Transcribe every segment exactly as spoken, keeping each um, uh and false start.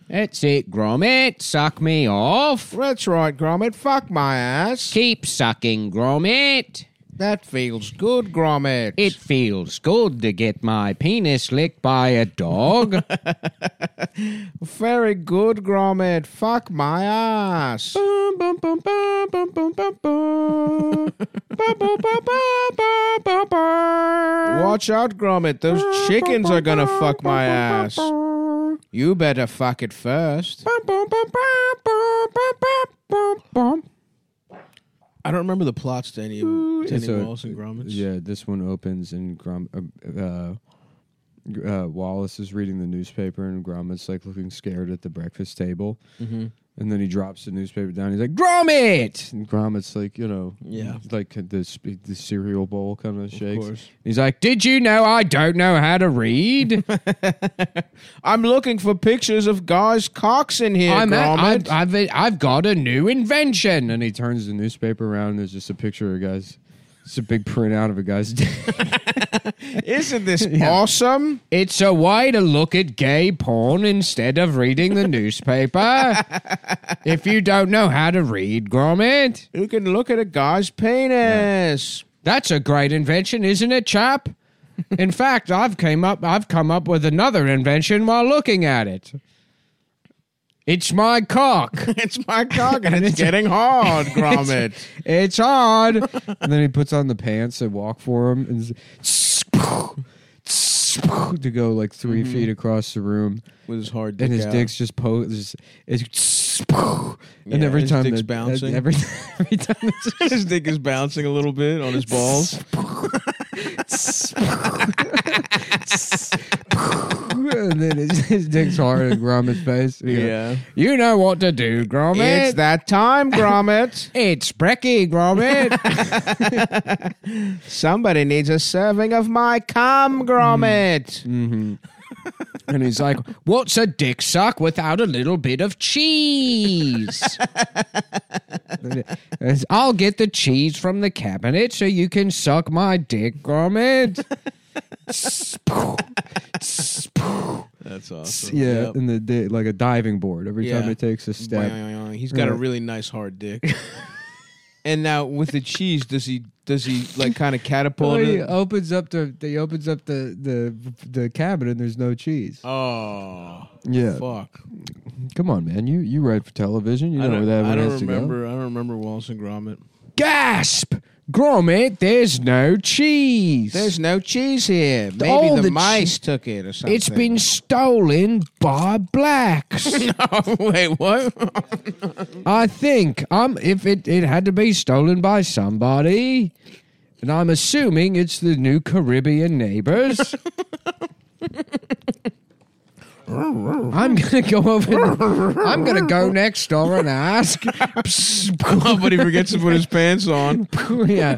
That's it, Gromit. Suck me off. That's right, Gromit. Fuck my ass. Keep sucking, Gromit. That feels good, Gromit. It feels good to get my penis licked by a dog. Very good, Gromit. Fuck my ass. Bum, bum, bum, bum, bum, bum, bum, bum. Bum, bum, bum, bum, bum, bum, bum. Watch out, Gromit. Those chickens are gonna fuck my ass. You better fuck it first. Bum, bum, bum, bum, bum, bum, bum, bum. I don't remember the plots to any of, to any So, Wallace and Gromit. Yeah, this one opens and Grom, uh, uh, uh, Wallace is reading the newspaper and Gromit's like looking scared at the breakfast table. Mm-hmm. And then he drops the newspaper down. He's like, Gromit! And Gromit's like, you know, Yeah. like the, the cereal bowl kind of shakes. course. He's like, did you know I don't know how to read? I'm looking for pictures of guys' cocks in here, I'm at, Gromit. I've, I've, I've got a new invention. And he turns the newspaper around and there's just a picture of a guy's, it's a big printout of a guy's dick. Isn't this Yeah. awesome? It's a way to look at gay porn instead of reading the newspaper. If you don't know how to read, Gromit, You can look at a guy's penis. that's a great invention, isn't it, chap? In fact, I've came up I've come up with another invention while looking at it. It's my cock. It's my cock and it's getting hard, Gromit. It's hard. And then he puts on the pants that walk for him and to go like 3 Mm-hmm. feet across the room. With his hard dick And his out. dick's just poses. It's Yeah, and every his time dick's the- bouncing. Every, every time it's His dick is bouncing a little bit on his balls. and then his, his dick's hard in Gromit's face. And he goes, Yeah. You know what to do, Gromit. It's that time, Gromit. It's Brecky, Gromit. Somebody needs a serving of my cum, Gromit. Mm-hmm. And he's like, what's a dick suck without a little bit of cheese? And I'll get the cheese from the cabinet so you can suck my dick, Gromit. That's awesome. Yeah, Yep. and the di- like a diving board. Every time Yeah. he takes a step, He's got a Yeah. really nice hard dick. And now with the cheese, does he does he like kind of catapult Well, he it? opens up the he opens up the the the cabinet and there's no cheese. Oh, Yeah, fuck! come on, man. You you write for television. You I know don't, where that I one don't has to go. remember. I don't remember Wallace and Gromit. Gasp! Gromit, there's no cheese. There's no cheese here. Maybe All the, the mice took it or something. It's been stolen by blacks. Oh, wait, what? I think um if it, it had to be stolen by somebody. And I'm assuming it's the new Caribbean neighbors. I'm gonna go over. I'm gonna go next door and ask. Oh, but he forgets to put his pants on. Yeah.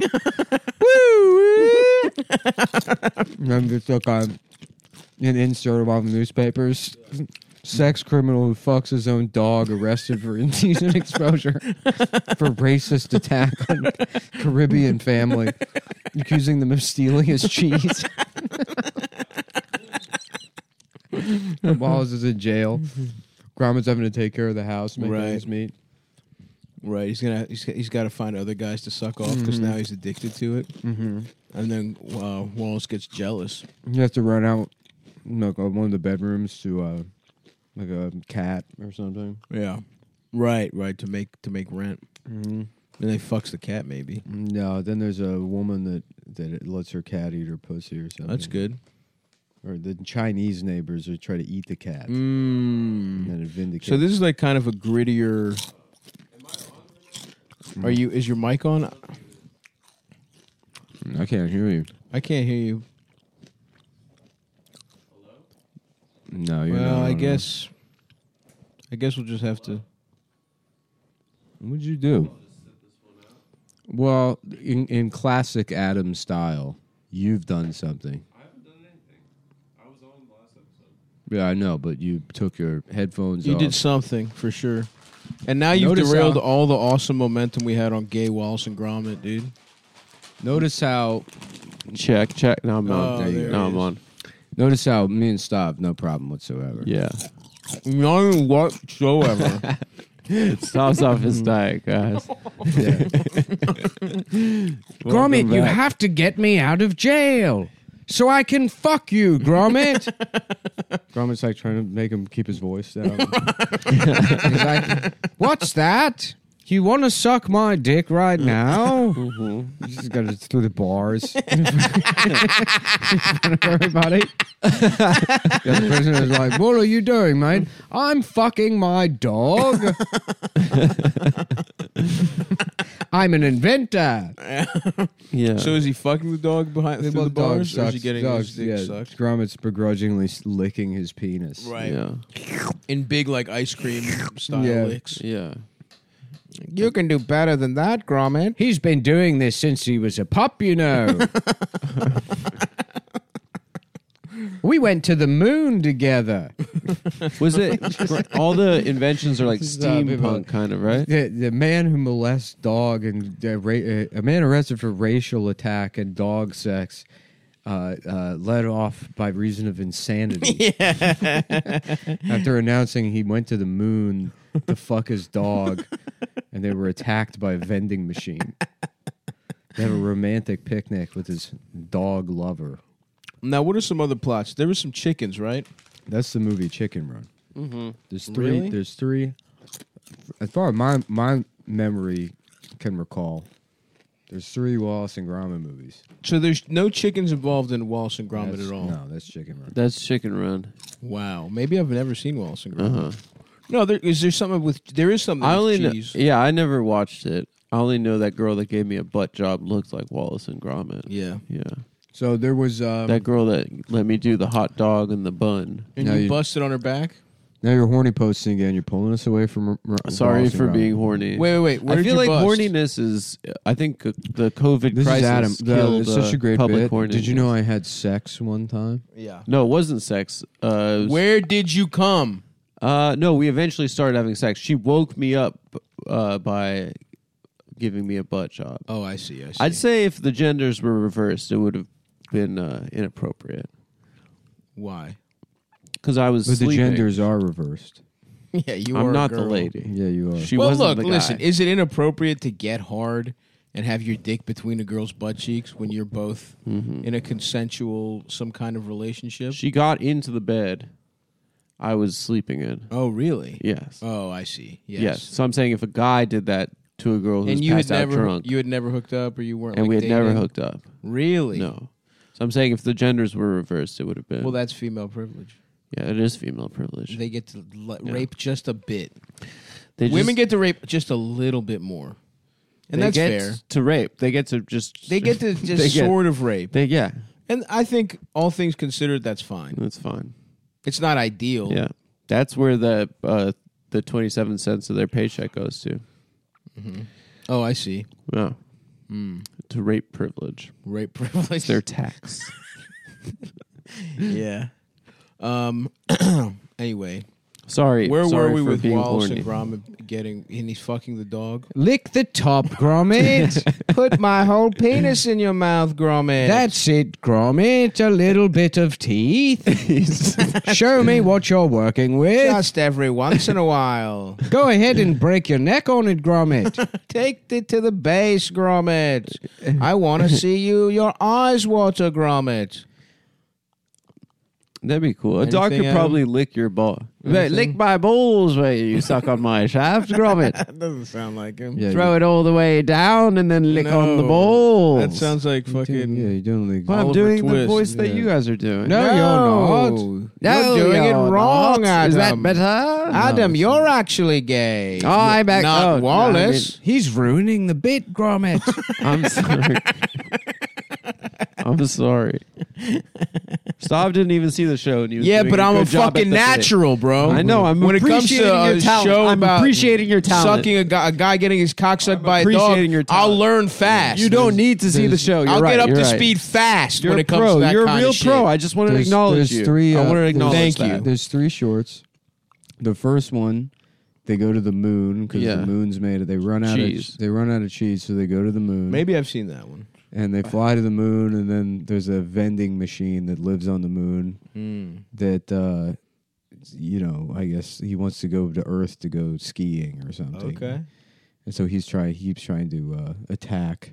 And it's like um, an insert of all the newspapers. Sex criminal who fucks his own dog arrested for indecent exposure for racist attack on Caribbean family, accusing them of stealing his cheese. Wallace is in jail. Gromit's having to take care of the house, make Right. ends meet. Right, he's gonna he's, he's got to find other guys to suck off because now he's addicted to it. Mm-hmm. And then uh, Wallace gets jealous. You have to run out, like uh, one of the bedrooms to uh, like a cat or something. Yeah, right, right to make to make rent. Mm-hmm. Then they fucks the cat maybe. No, then there's a woman that that lets her cat eat her pussy or something. That's good. Or the Chinese neighbors would try to eat the cat. Mm. And then it vindicates. So this is like kind of a grittier. Are you? Is your mic on? I can't hear you. I can't hear you. No, you're Well, not. I on. guess. I guess we'll just have to. What'd you do? Well, in, in classic Adam style, you've done something. I haven't done anything. I was on the last episode. Yeah, I know, but you took your headphones You off. did something for sure. And now you've Notice derailed how- all the awesome momentum we had on Gay Wallace and Gromit, dude. Notice how Check, check. Now I'm Oh, on. there now he I'm is. on. Notice how me and Stav, no problem whatsoever. Yeah. None whatsoever. Stops off his diet, guys. Gromit, you back. have to get me out of jail so I can fuck you, Gromit. Gromit's like trying to make him keep his voice down. He's like, what's that? You want to suck my dick right now? He's just got it through the bars. In front of everybody. The other prisoner's like, what are you doing, mate? I'm fucking my dog. I'm an inventor. Yeah. So is he fucking the dog behind They through the both dog bars, or is he sucks. getting Dogs, his dick yeah, sucked? Gromit's begrudgingly licking his penis. Right. Yeah. In big like ice cream style Yeah. licks. Yeah. You can do better than that, Gromit. He's been doing this since he was a pup, you know. We went to the moon together. Was it all the inventions are like This is how people- steampunk kind of, right? The, the man who molests dog and uh, ra- uh, a man arrested for racial attack and dog sex uh, uh, led off by reason of insanity. After announcing he went to the moon to fuck his dog, and they were attacked by a vending machine. They have a romantic picnic with his dog lover. Now, what are some other plots? There were some chickens, right? That's the movie Chicken Run. Mm-hmm. There's three. Really? There's three. As far as my my memory can recall, there's three Wallace and Gromit movies. So there's no chickens involved in Wallace and Gromit That's- at all. No, that's Chicken Run. That's Chicken Run. Wow. Maybe I've never seen Wallace and Gromit. Uh-huh. No, there is there something with there is something I with only know, cheese. yeah, I never watched it. I only know that girl that gave me a butt job looked like Wallace and Gromit. Yeah. Yeah. So there was um, That girl that let me do the hot dog and the bun. And No, you, you- busted on her back? now you're horny posting again. You're pulling us away from. R- R- Sorry Wallace and for Gromit. being horny. Wait, wait, wait. Where I did feel you like bust? horniness is. I think uh, the COVID This crisis is Adam. No, killed it's such uh, a great public bit. horniness. Did you know I had sex one time? Yeah. No, it wasn't sex. Uh, it was- Where did you come? Uh, no, we eventually started having sex. She woke me up uh, by giving me a butt job. Oh, I see. I see. I'd say if the genders were reversed, it would have been uh, inappropriate Why? because I was But the sleeping. genders are reversed. Yeah, you I'm are a not the girl. lady. Yeah, you are. She well, wasn't look, the guy. listen. Is it inappropriate to get hard and have your dick between a girl's butt cheeks when you're both Mhm. in a consensual, some kind of relationship? She got into the bed I was sleeping in. Oh, really? Yes. Oh, I see. Yes. yes. So I'm saying if a guy did that to a girl who's And you had passed out never, drunk, you had never hooked up, or you weren't, and like, we had never dating? hooked up, Really? no. So I'm saying if the genders were reversed, it would have been. Well, that's female privilege. yeah, it is female privilege. They get to l- Yeah. rape just a bit. They Women just- get to rape just a little bit more, and they that's get fair. to rape. They get to just. They get to just They get- sort of rape, They yeah, and I think all things considered, that's fine. that's fine. It's not ideal. Yeah, that's where the uh, the twenty-seven cents of their paycheck goes to. Oh, I see. Yeah, Mm. to rape privilege. Rape privilege. It's their tax. yeah. Um. Anyway, Sorry, where sorry were we for with being Wallace horny. and Gromit getting? And he's fucking the dog. Lick the top, Gromit. Put my whole penis in your mouth, Gromit. That's it, Gromit. A little bit of teeth. Show me what you're working with. just every once in a while. Go ahead and break your neck on it, Gromit. Take it to the base, Gromit. I want to see you. Your eyes water, Gromit. That'd be cool. A dog Anything, could probably lick your ball. Anything? Lick my balls where you suck on my shaft, Gromit. That doesn't sound like him. Yeah, Throw it all the way down and then lick on the No. balls. That sounds like you're doing, fucking. yeah, you're doing like. But I'm Oliver doing the Twist. voice that Yeah. you guys are doing. No, you're not. You're doing it you're wrong, not. Is that Adam. better? Adam, No, you're actually gay. Oh, I'm back- Not oh, no, Wallace. He's ruining the bit, Gromit. I'm sorry. I'm sorry. Stav didn't even see the show. And he was yeah, doing but I'm a good job at fucking the bit. natural, bro. I know. I'm when it comes appreciating to a your talent. show I'm about appreciating your talent. sucking a guy, a guy getting his cock sucked I'm by a dog, appreciating your I'll talent. learn fast. You don't need to see the show. You're I'll right, get up you're to right. speed fast You're when a it comes pro. to that You're a kind real of pro. shit. I just want to There's- acknowledge there's you. three, I uh, want to there's- acknowledge Thank that. you. There's three shorts. The first one, they go to the moon because Yeah. the moon's made it. They run out Cheese. of they run out of cheese, so they go to the moon. Maybe I've seen that one. and they fly to the moon, and then there's a vending machine that lives on the moon Mm. that, uh, you know, I guess he wants to go to Earth to go skiing or something. Okay. And so he's trying. He keeps trying to uh, attack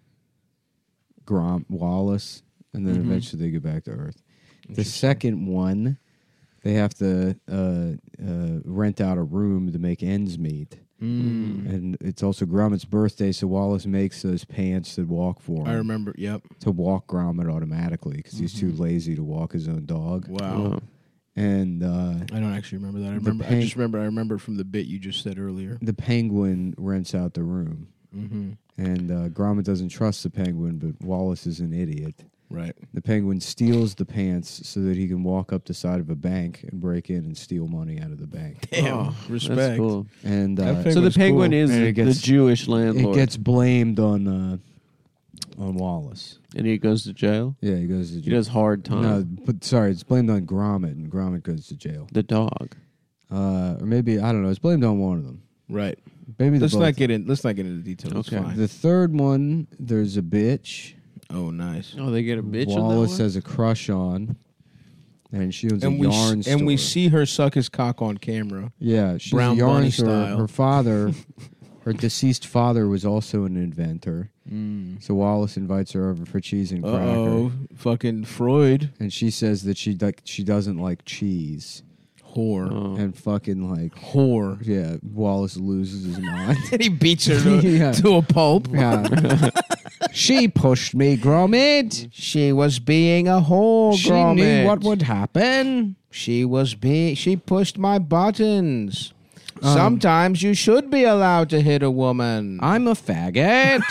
Grom Wallace, and then Mhm. eventually they get back to Earth. The second one, they have to uh, uh, rent out a room to make ends meet. Mm. And it's also Gromit's birthday, so Wallace makes those pants that walk for him. I remember. Yep. To walk Gromit automatically because he's too lazy to walk his own dog. Wow. Oh. And uh, I don't actually remember that. I The remember. I peng- just remember. I remember from the bit you just said earlier. the penguin rents out the room. Mm-hmm. And uh, Gromit doesn't trust the penguin, but Wallace is an idiot. Right. The penguin steals the pants so that he can walk up the side of a bank and break in and steal money out of the bank. Damn. Oh, Respect. That's cool. And That uh, thing So the was penguin cool. is And the, it gets- the Jewish it landlord, gets blamed on uh, on Wallace. and he goes to jail. Yeah, he goes to He jail. does hard time. No, but sorry, it's blamed on Gromit, and Gromit goes to jail. The dog. Uh, or maybe I don't know. It's blamed on one of them. Right. Maybe the Let's both. not get in. Let's not get into details. It's Okay. fine. The third one, there's a bitch. Oh, nice. Oh, they get a bitch on Wallace that one? has a crush on, and she owns And a we yarn s- store. and we see her suck his cock on camera. yeah, she's Brown a yarn Bunny store. style. Her father, her deceased father, was also an inventor. Mm. So Wallace invites her over for cheese and Uh cracker, oh, fucking Freud and she says that she like she doesn't like cheese, whore, Oh. and fucking like whore. yeah, Wallace loses his mind. And he beats her to, Yeah. to a pulp. Yeah. She pushed me, Gromit. She was being a whore. She Gromit. knew what would happen. She was being. She pushed my buttons. Um, Sometimes you should be allowed to hit a woman. I'm a faggot.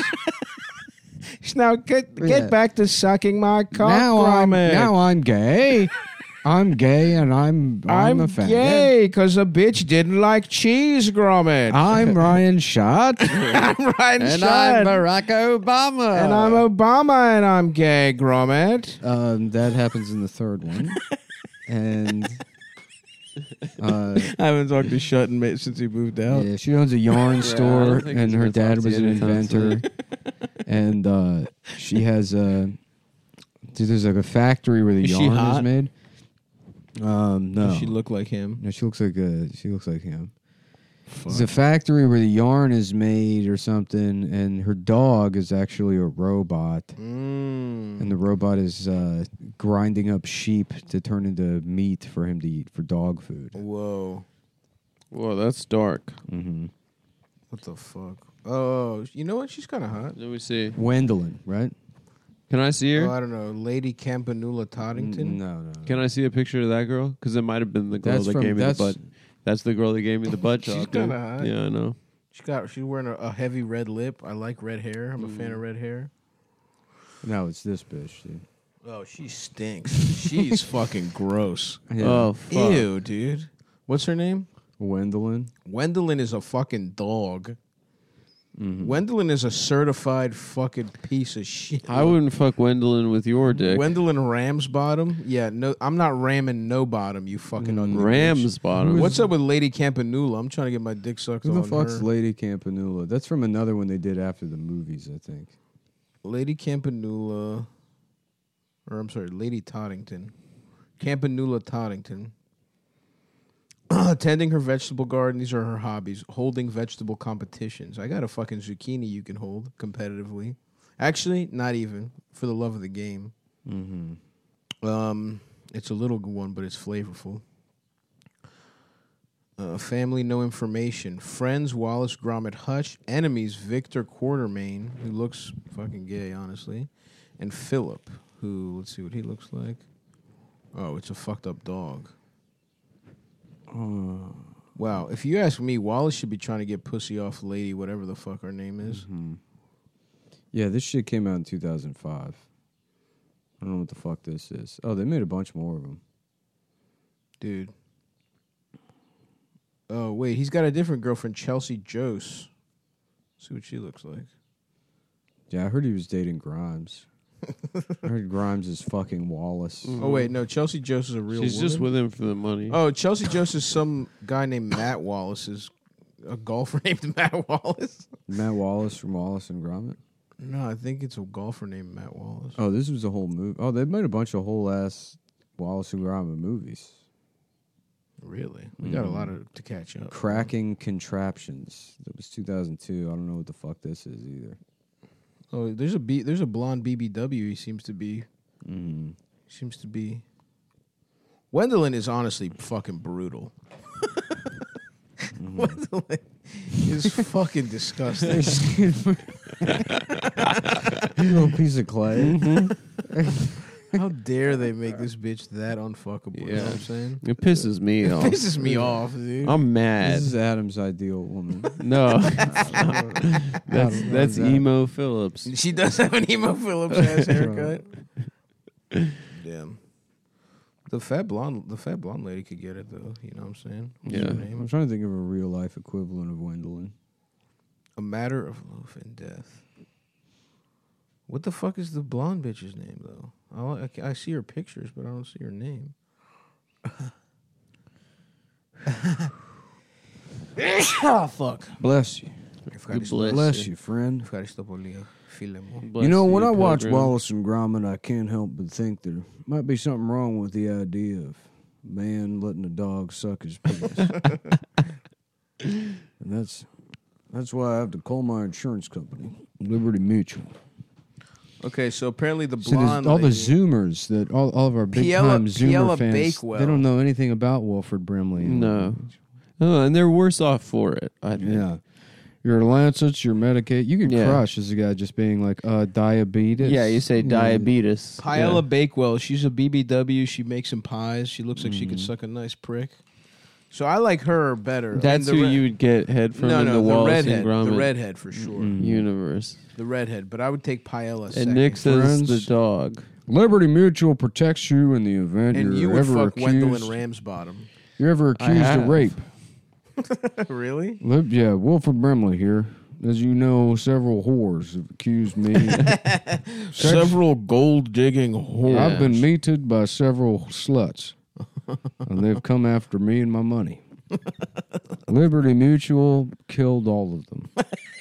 now get get Yeah. back to sucking my cock, now I'm Gromit. now I'm gay. I'm gay and I'm I'm, I'm a faggot. gay because a bitch didn't like cheese, Gromit. I'm Ryan Schott. I'm Ryan and Schott. I'm Barack Obama. And I'm Obama, and I'm gay, Gromit. um, that happens in the third one. And uh, I haven't talked to Shutt in ma- since he moved out. yeah, she owns a yarn store, think and he's her gonna dad talk to was you an anytime inventor. And uh, she has a dude, there's like a factory where the Is she yarn is hot? made. Um, no, Does she look like him? no, she looks like a she looks like him. Fuck. It's a factory where the yarn is made or something, and her dog is actually a robot, Mm. and the robot is uh, grinding up sheep to turn into meat for him to eat for dog food. Whoa. Whoa, that's dark. Mm-hmm. What the fuck? Oh, you know what? She's kind of hot. Let me see. Wendelin, right? Can I see her? Oh, I don't know. Lady Campanula Toddington? N- No, no. Can I see a picture of that girl? Because it might have been the girl That's that from- gave me the that's- butt. That's the girl that gave me the butt She's job. dude. kinda hot. Yeah, I know. She got. She's wearing a, a heavy red lip. I like red hair. I'm a fan of red hair. No, it's this bitch, dude. Oh, she stinks. She's fucking gross. Yeah. Oh, fuck. Ew, dude. What's her name? Wendelin. Wendelin is a fucking dog. Mm-hmm. Wendelin is a certified fucking piece of shit. I wouldn't fuck Wendelin with your dick. Wendelin Ramsbottom? Yeah, no, I'm not ramming no bottom. You fucking Mm. ugly bitch. Rams bottom. What's up with Lady Campanula? I'm trying to get my dick sucked Who the on fuck's her. Lady Campanula? That's from another one they did after the movies, I think. Lady Campanula, or I'm sorry, Lady Toddington. Campanula Toddington. Tending her vegetable garden. These are her hobbies. Holding vegetable competitions. I got a fucking zucchini you can hold competitively. Actually, not even. For the love of the game. Mm-hmm. Um, it's a little one, but it's flavorful. Uh, family, no information. Friends, Wallace Gromit Hutch. Enemies, Victor Quartermain, who looks fucking gay, honestly. And Philip, who, let's see what he looks like. Oh, it's a fucked up dog. Uh, Wow, if you ask me, Wallace should be trying to get pussy off Lady, whatever the fuck her name is. mhm. Yeah, this shit came out in two thousand five. I don't know what the fuck this is. Oh, they made a bunch more of them. Dude. Oh, wait, he's got a different girlfriend, Chelsea Jose. See what she looks like. Yeah, I heard he was dating Grimes. I heard Grimes is fucking Wallace. Oh, wait, no, Chelsea Jose is a real She's woman. just with him for the money. Oh, Chelsea Jose is some guy named Matt Wallace's a golfer named Matt Wallace. Matt Wallace from Wallace and Gromit. No, I think it's a golfer named Matt Wallace. Oh, this was a whole movie. Oh, they made a bunch of whole ass Wallace and Gromit movies. Really? We got a lot of to catch up. Cracking Contraptions. That was two thousand two. I don't know what the fuck this is either. Oh, there's a B, there's a blonde B B W. He seems to be. Mm. Seems to be. Wendelin is honestly fucking brutal. Mm-hmm. Wendelin is fucking disgusting. Little piece of clay. How dare they make this bitch that unfuckable? You know what I'm saying? It pisses me It off. pisses me off, dude. I'm mad. This is Adam's ideal woman. No, that's Adam that's loves that. emo Phillips. She does have an emo Phillips ass haircut. Damn. The fat blonde, the fat blonde lady could get it though. You know what I'm saying? What's Yeah. her I'm name? trying to think of a real life equivalent of Wendelin. A Matter of Love and Death. What the fuck is the blonde bitch's name though? I, I, I see her pictures, but I don't see her name. Oh fuck! Bless you. God bless, Bless you. you, friend. Bless you know, when you, I watch Pilgrim. Wallace and Gromit, I can't help but think there might be something wrong with the idea of a man letting a dog suck his penis. And that's that's why I have to call my insurance company, Liberty Mutual. Okay, so apparently the See, there's blonde all the lady- Zoomers that all, all of our big Piella- time Zoomer Piella fans, Bakewell. they don't know anything about Wilford Brimley. No. Oh, and they're worse off for it. I think. Yeah. Your Lancets, your Medicaid. You can Yeah. crush as a guy just being like, uh, diabetes. Yeah, you say diabetes. Paella Yeah. Bakewell. She's a B B W. She makes some pies. She looks like she could suck a nice prick. So I like her better. I mean, That's the who re- you would get head from no, in no, the the Wallace redhead, and Gromit the redhead for sure, universe. the redhead. But I would take Paella And second. Nick says Friends. the dog. Liberty Mutual protects you in the event and you're you would ever fuck Wendell accused. and Ramsbottom. You're ever I accused have. of rape. Really? Lib- yeah, Wilford Brimley here. As you know, several whores have accused me. Several gold digging whores. I've been meted by several sluts, and they've come after me and my money. Liberty Mutual killed all of them.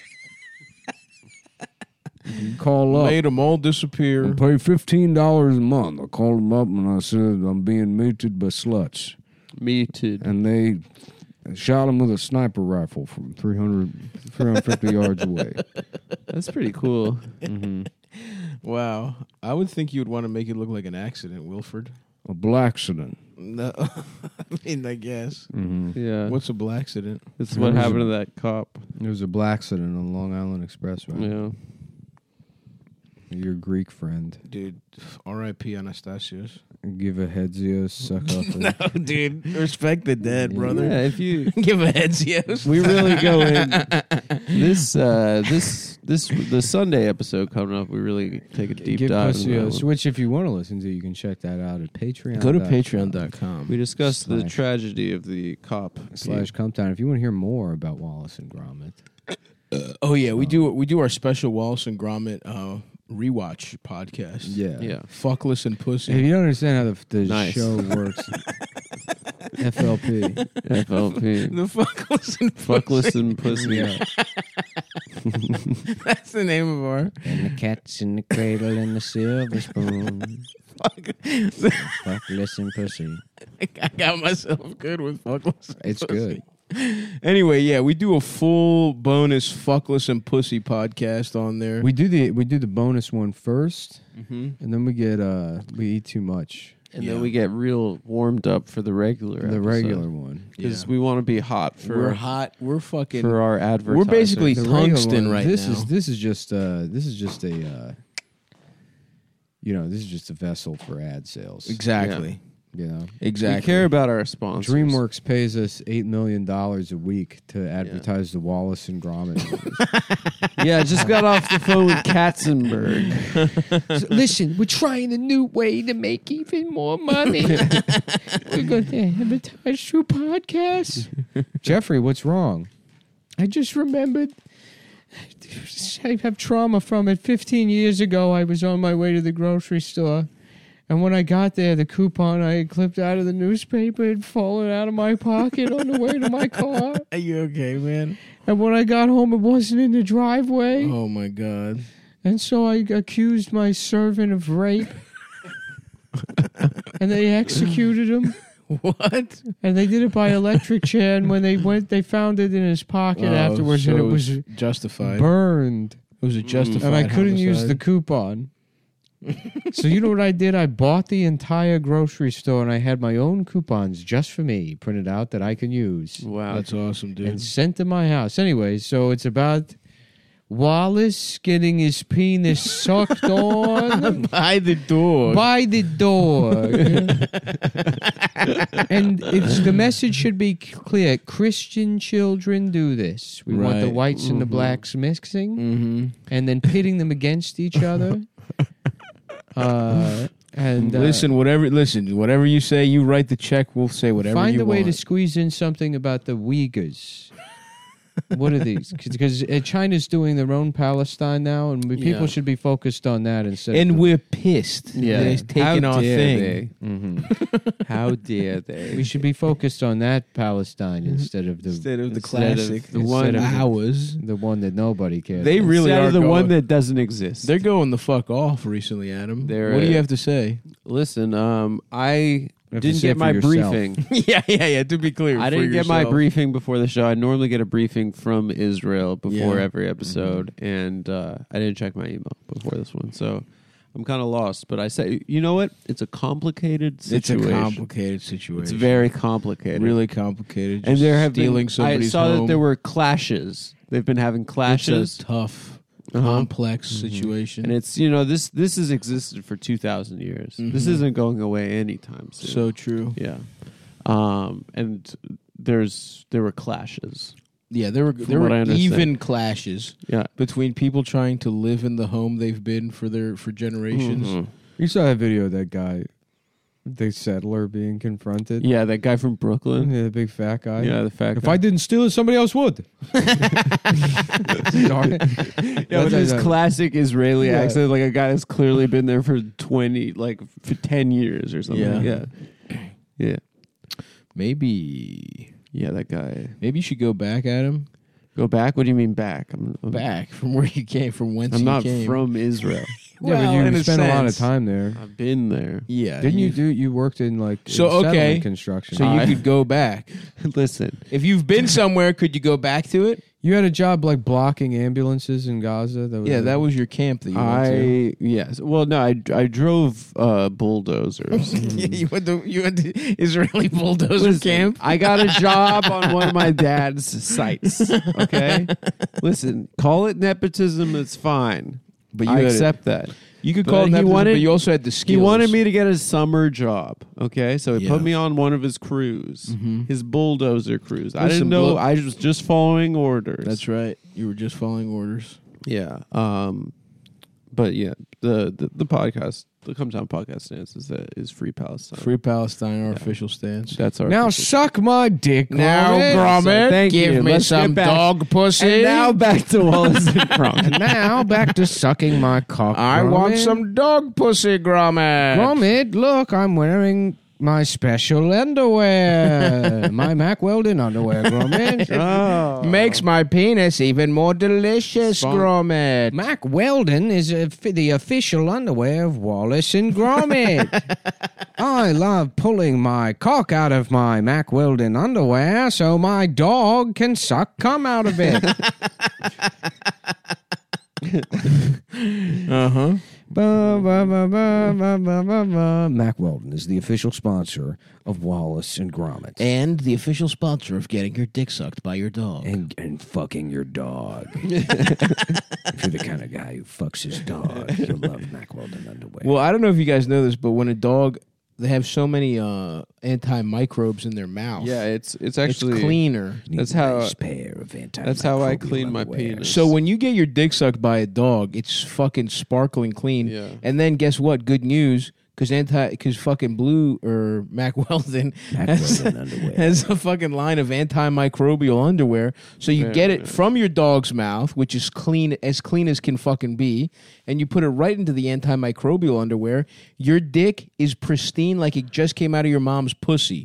You call up Made them all disappear. and pay fifteen dollars a month. I called them up and I said, I'm being meted by sluts. Me too. And they shot him with a sniper rifle from three hundred, three hundred fifty yards away. That's pretty cool. Mm-hmm. Wow. I would think you would want to make it look like an accident, Wilford. A blackcident. No, I mean, I guess. Mm-hmm. Yeah. What's a black accident? That's what It was happened a- to that cop. It was a blackcident on Long Island Expressway. Yeah. Your Greek friend. Dude, R I P Anastasios. Give a headzios, suck up. No, dude. Respect the dead, Yeah. brother. Yeah, if you Give a headzios. we really go in this uh this this the Sunday episode coming up, we really take a deep Give dive pussy into a that one. which if you want to listen to, you can check that out at Patreon. Go to patreon dot com. We discussed the Slash- tragedy of the cop. slash Cometown. If you want to hear more about Wallace and Gromit. Oh yeah, we do we do our special Wallace and Gromit uh, rewatch podcast. Yeah. Yeah. Fuckless and pussy. If you don't understand how the, the Nice. show works, F L P. F L P. The fuckless and pussy. Fuckless and pussy. Yeah. That's the name of our. And the cat's in the cradle and the silver spoon. Fuckless and pussy. I got myself good with fuckless. And It's pussy. good. Anyway, yeah, we do a full bonus fuckless and pussy podcast on there. We do the we do the bonus one first, mm-hmm. and then we get uh we eat too much. And Yeah. then we get real warmed up for the regular The regular one. Because Yeah. we want to be hot for We're hot. We're fucking. for our advertisers. We're basically The regular tungsten one, right this now. is this is just uh this is just a uh you know, this is just a vessel for ad sales. exactly, You know. exactly. we care about our sponsors. DreamWorks pays us eight million dollars a week to advertise the Wallace and Gromit movies. Yeah, just got off the phone with Katzenberg. So listen, we're trying a new way to make even more money. We're going to advertise through podcasts. Jeffrey, what's wrong? I just remembered. I have trauma from it. Fifteen years ago, I was on my way to the grocery store, and when I got there, the coupon I had clipped out of the newspaper had fallen out of my pocket on the way to my car. Are you okay, man? And when I got home, it wasn't in the driveway. Oh my god. And so I accused my servant of rape. And they executed him. What? And they did it by electric chair. And when they went, they found it in his pocket afterwards. so And it was justified. burned. It was a justified And I couldn't use the homicide. coupon. So you know what I did? I bought the entire grocery store and I had my own coupons just for me printed out that I can use. Wow. That's awesome, dude. And sent to my house. Anyway, so it's about Wallace getting his penis sucked on By the door. by the dog. And it's the message should be clear. Christian children do this. We want the Right. whites and the blacks mixing Mm-hmm. and then pitting them against each other. Uh, and uh, listen, whatever. Listen, whatever you say, you write the check. We'll say whatever find you a way want. to squeeze in something about the Uyghurs. What are these? Because uh, China's doing their own Palestine now, and we, people Yeah. should be focused on that instead. and of we're pissed. Yeah. They're taking How our dare thing. they? Mhm. How dare they? We should be focused on that Palestine instead of the Instead of the Instead of classic, the Instead one of the- ours. the one that nobody cares. They about. really Instead are of the going, one that doesn't exist. They're going the fuck off recently, Adam. They're, what do you uh, have to say? Listen, um, I You have to didn't say get it for my yourself. briefing. yeah, yeah, yeah. To be clear, I for didn't get my yourself. briefing before the show. I normally get a briefing from Israel before Yeah. every episode, and uh, I didn't check my email before this one, so I'm kind of lost. But I say, you know what? It's a complicated It's a situation. complicated situation. It's very complicated, really complicated. And Just there have stealing been. I somebody's saw home. that there were clashes. They've been having clashes. It's a tough, Uh-huh. complex situation. And it's you know this this has existed for two thousand years. This Mhm. isn't going away anytime soon. so true. yeah, um, and there's there were clashes. Yeah, there were From there what I were understand. even clashes Yeah, between people trying to live in the home they've been for their for generations. Mhm. You saw that video of that guy, the settler being confronted. Yeah, that guy from Brooklyn. Yeah, the big fat guy. Yeah, the fact If that I didn't steal it, somebody else would. Sorry. yeah, with his classic Israeli Yeah. accent, like a guy that's clearly been there for twenty, like for ten years or something. Yeah. yeah, yeah, Maybe yeah. That guy. maybe you should go back at him. Go back. What do you mean back? I'm I'm, Back from where you came, from whence I'm you not came. from Israel. Yeah, Well, but in you a spent a lot of sense. time there. I've been there. Yeah, Didn't you do? You worked in like in So, okay. settlement construction. So you I- could go back. Listen, If you've been somewhere, could you go back to it? You had a job like blocking ambulances in Gaza. That was Yeah, a- that was your camp that you went to. I yes. Well, no, I I drove uh, bulldozers. yeah, you went to you went to Israeli bulldozer Listen, camp. I got a job on one of my dad's sites. Okay, listen, call it nepotism. It's fine, But you I had a- accept that. You could But call it he nepotism, wanted- but you also had the skills. He wanted me to get a summer job. Okay, so he Yeah. put me on one of his crews, Mhm. his bulldozer crews. I Listen, didn't know. bull- I was just following orders. That's right. You were just following orders. Yeah. Um, but yeah, the, the the podcast, the Come Town podcast stance is that is free Palestine. Free Palestine, our Yeah. official stance. That's our Now official- suck my dick, Now, Gromit. Gromit, Thank give you. me Let's some get back- dog pussy. And now back to Wallace and Gromit. And now back to sucking my cock. I want Gromit. some dog pussy, Gromit. Gromit, look, I'm wearing my special underwear. My Mac Weldon underwear, Gromit. Oh. Makes my penis even more delicious, Fun. Gromit. Mac Weldon is a, the official underwear of Wallace and Gromit. I love pulling my cock out of my Mac Weldon underwear so my dog can suck cum out of it. Uh-huh. Ba, ba, ba, ba, ba, ba, ba, ba. Mac Weldon is the official sponsor of Wallace and Gromit. And the official sponsor of getting your dick sucked by your dog. And, and fucking your dog. If you're the kind of guy who fucks his dog, you'll love Mac Weldon underwear. Well, I don't know if you guys know this, but when a dog, they have so many uh, anti-microbes in their mouth. Yeah, it's it's it's actually cleaner. Need that's a how- nice pair of anti- that's how I microbial clean my underwear. penis. So when you get your dick sucked by a dog, it's fucking sparkling clean. Yeah. And then guess what? Good news, because anti, because fucking Blue or Mac Weldon Mac has, Weldon underwear. has a fucking line of antimicrobial underwear. So you Very get it nice. from your dog's mouth, which is clean, as clean as can fucking be, and you put it right into the antimicrobial underwear. Your dick is pristine, like it just came out of your mom's pussy.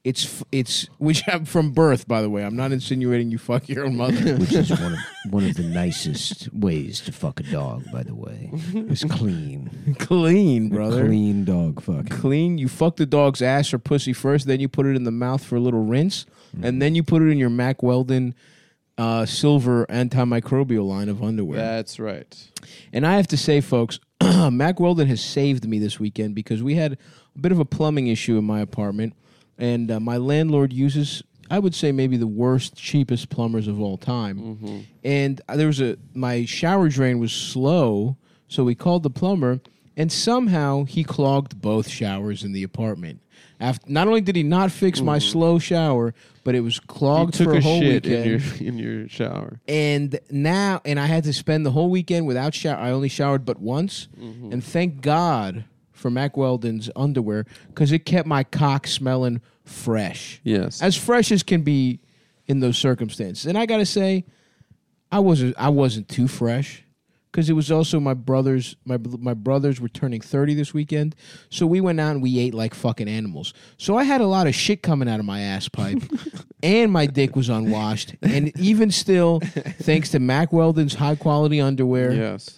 It's f- it's which I'm from birth, by the way. I'm not insinuating you fuck your own mother. Which is one of one of the nicest ways to fuck a dog, by the way. It's clean. Clean, brother. Clean dog fucking. Clean. You fuck the dog's ass or pussy first, then you put it in the mouth for a little rinse, Mm-hmm. and then you put it in your Mack Weldon uh, silver antimicrobial line of underwear. That's right. And I have to say, folks, Mack Weldon has saved me this weekend because we had a bit of a plumbing issue in my apartment, and uh, my landlord uses, I would say, maybe the worst, cheapest plumbers of all time. Mm-hmm. And there was a my shower drain was slow, so we called the plumber, and somehow he clogged both showers in the apartment. After, not only did he not fix my slow shower, but it was You clogged took for a a whole shit weekend. in your in your shower. And now, and I had to spend the whole weekend without shower. I only showered but once, Mm-hmm. and thank God for Mack Weldon's underwear because it kept my cock smelling fresh, Yes. as fresh as can be in those circumstances. And I gotta say, I wasn't I wasn't too fresh because it was also my brothers. My my brothers were turning thirty this weekend, so we went out and we ate like fucking animals. So I had a lot of shit coming out of my ass pipe, and my dick was unwashed. And even still, thanks to Mack Weldon's high quality underwear, yes.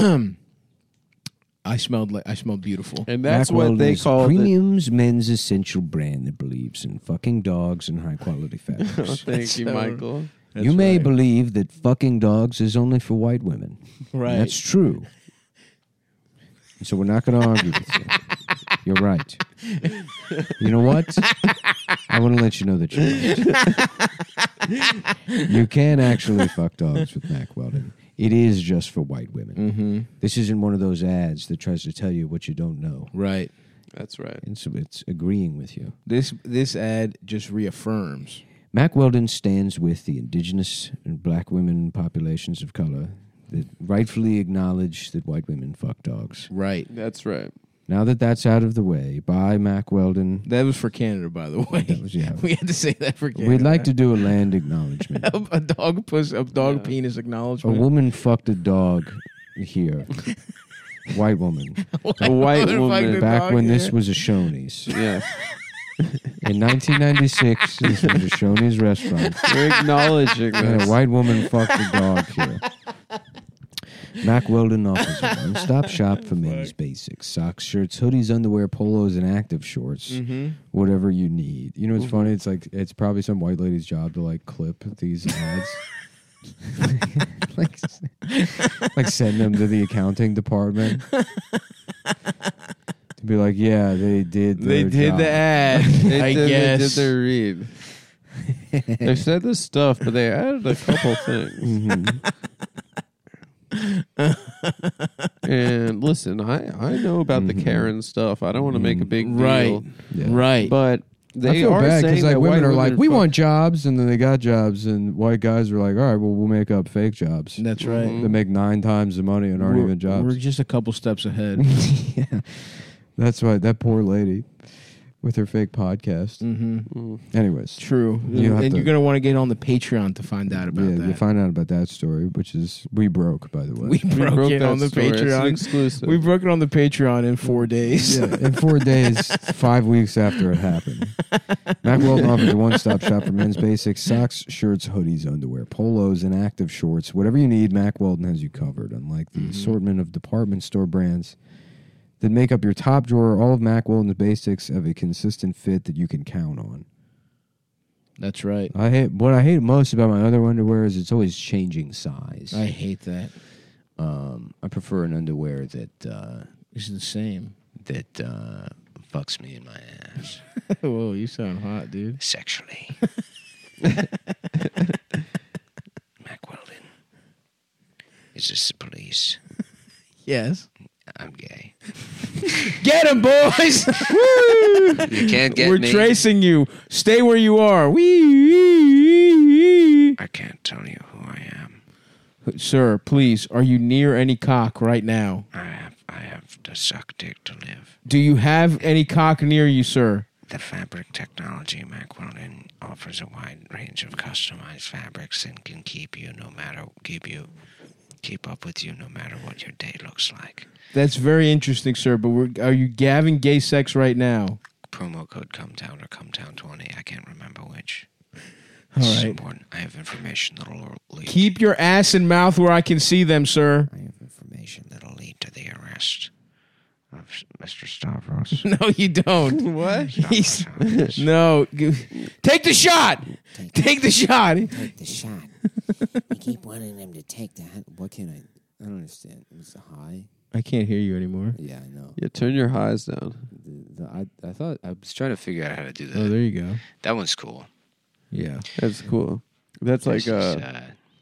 I smelled like I smelled beautiful. And that's Mack what Weldon they is a call the, premium's men's essential brand that believes in fucking dogs and high quality fabrics. Thank you, So- Michael. You may believe that fucking dogs is only for white women. Right. That's true. So we're not going to argue with you. You're right. You know what? I want to let you know that you're right. You can actually fuck dogs with Mack Weldon. It is just for white women. Mm-hmm. This isn't one of those ads that tries to tell you what you don't know. Right. That's right. And so it's agreeing with you. This this ad just reaffirms. Mack Weldon stands with the indigenous and black women populations of color that rightfully acknowledge that white women fuck dogs. Right. That's right. Now that that's out of the way, by Mack Weldon, That was for Canada, by the way. that was, yeah. We had to say that for Canada. We'd like to do a land acknowledgement. a dog puss, a dog Yeah. penis A acknowledgement. woman fucked a dog here. White woman. A white woman woman. fucked a Back dog when this here. was a Shoney's. Yes. In nineteen ninety-six, this was a Shoney's restaurant. We're acknowledging And this. a white woman fucked a dog here. Mack Weldon offers a one-stop shop for men's basics. Socks, shirts, hoodies, underwear, polos, and active shorts. Mm-hmm. Whatever you need. You know what's funny? It's like it's probably some white lady's job to like clip these ads. like, like send them to the accounting department. To be like, yeah, they did They their did job. the ad. They I did, guess. They did their read. They said this stuff, but they added a couple things. Mhm. And listen, I, I know about the Mhm. Karen stuff. I don't want to make a big deal. Right. Yeah. Right. But I they feel are bad saying like that women white are like, women we fuck- want jobs, and then they got jobs, and white guys are like, all right, well, we'll make up fake jobs. That's right. Mhm. They make nine times the money and aren't we're, even jobs. We're just a couple steps ahead. Yeah, that's right. That poor lady with her fake podcast. Mm-hmm. Mm. Anyways, True. You have and to- you're going to want to get on the Patreon to find out about yeah, that. you find out about that story, which is we broke, by the way. we, We broke, broke it that on the story. It's an Patreon. exclusive. We broke it on the Patreon in four days. Yeah, in four days, five weeks after it happened. Mack Weldon offers a one-stop shop for men's basics, socks, shirts, hoodies, underwear, polos, and active shorts. Whatever you need, Mack Weldon has you covered. Unlike the Mhm. assortment of department store brands that make up your top drawer, all of Mack Weldon's basics have a consistent fit that you can count on. That's right. I hate what I hate most about my other underwear is it's always changing size. I hate that. um, I prefer an underwear that uh, It's the same. that uh, fucks me in my ass Whoa, you sound hot, dude. sexually. Mack Weldon. Is this the police? Yes. I'm gay. Get him, boys! You can't get We're me. tracing you. Stay where you are. Wee. I can't tell you who I am. Sir, please, are you near any cock right now? I have I have to suck dick to live. Do you have any cock near you, sir? The fabric technology Mack Weldon offers a wide range of customized fabrics and can keep you no matter keep you keep up with you no matter what your day looks like. That's very interesting, sir, but we're, are you having gay sex right now? promo code ComeTown or ComeTown twenty. I can't remember which. All This is right. important. I have information that'll lead. Keep your ass and mouth where I can see them, sir. I have information that'll lead to the arrest of Mister Stavros. No, you don't. What? He's, no. g- Take the shot. Take, Take the shot. take the shot. You keep wanting them to take that. What can I? I don't understand. It's a high. I can't hear you anymore. Yeah, I know. Yeah, turn your highs down. The, the, I I thought I was trying to figure out how to do that. Oh, there you go. That one's cool. Yeah. That's cool. That's like This is, uh, uh,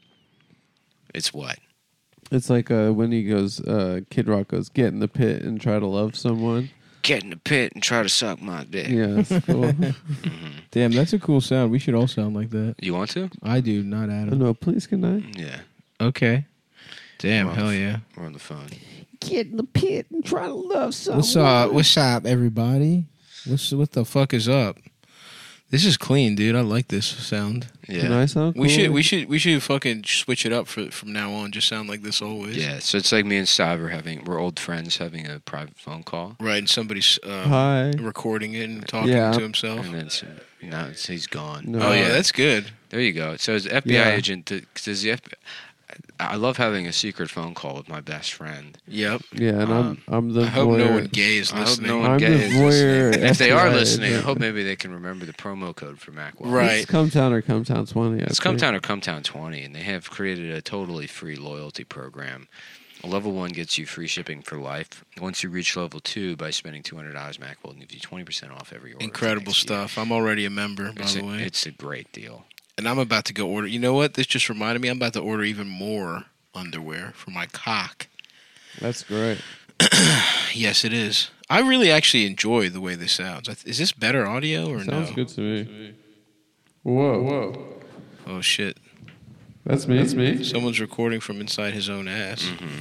it's what? it's like uh, when he goes, uh, Kid Rock goes, get in the pit and try to love someone. Get in the pit and try to suck my dick. Yeah, that's cool. Damn, that's a cool sound. We should all sound like that. You want to? I do, not Oh, Adam. no, please, can I? Yeah. Okay. Damn, Well, hell yeah. We're on the phone. Get in the pit and try to love someone. What's up? What's up, everybody? What's what the fuck is up? This is clean, dude. I like this sound. Yeah. Can I sound cool? We should we should we should fucking switch it up for from now on. Just sound like this always. Yeah, so it's like me and Sav are having, we're old friends having a private phone call. Right, and somebody's uh, Hi. recording it and talking Yeah. to himself. And then, so, you know, it's, he's gone. No. Oh yeah, that's good. There you go. So as F B I Yeah. agent, does the F B I, I love having a secret phone call with my best friend. Yep. Yeah, and Um, I'm I'm the I hope voyeur. no one gay is I hope listening. no one I'm gay the is voyeur listening. And if they F B I are listening, I agent. hope maybe they can remember the promo code for Mac Wild. Right. It's Cometown or Cometown twenty. I It's think. Cometown or Cometown twenty, and they have created a totally free loyalty program. Level one gets you free shipping for life. Once you reach level two, by spending two hundred dollars, Mac Wild gives you twenty percent off every order. for Incredible next year. stuff. I'm already a member, by It's the a, way. it's a great deal. And I'm about to go order. You know what? This just reminded me. I'm about to order even more underwear for my cock. That's great. Yes, it is. I really actually enjoy the way this sounds. I th- Is this better audio or Sounds no? good to me. Whoa, whoa. Oh shit! That's me. That's me. Someone's recording from inside his own ass. Mm-hmm.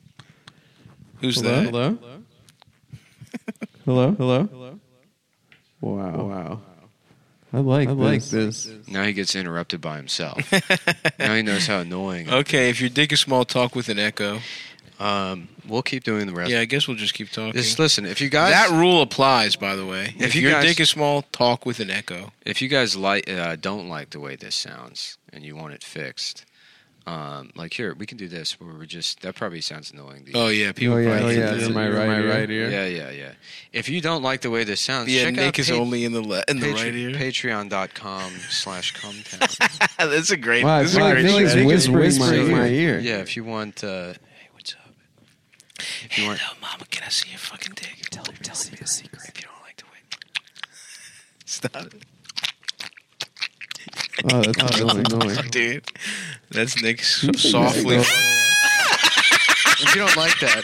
Who's Hello? that? Hello? Hello? Hello? Hello? Wow. Wow. I like I like this. Now he gets interrupted by himself. Now he knows how annoying. Okay, if your dick is small, talk with an echo. Um, we'll keep doing the rest. Yeah, I guess we'll just keep talking. Just listen. If you guys, that rule applies, by the way. If, If you your guys- dick is small, talk with an echo. if you guys like, uh, don't like the way this sounds, and you want it fixed, um, like here, we can do this where we're just. That probably sounds annoying. To you. Oh yeah, people. Oh yeah, probably oh, hate yeah. that. It's my right, my right ear. Yeah, yeah, yeah. If you don't like the way this sounds, Yeah, check Nick out is pa- only in the le- in the Patre- right ear. Patreon.com slash Cometown. That's a great. Wow, I this is feel a like great Nick's strategy. whispering, whispering in in my my ear. Yeah, if you want. Uh, hey, what's up? If you want, Hello, mama, can I see your fucking dick? tell her, tell me a secret. If you don't like the way. Stop it. Oh, that's really annoying. Dude, that's Nick s- You think softly. that- If you don't like that,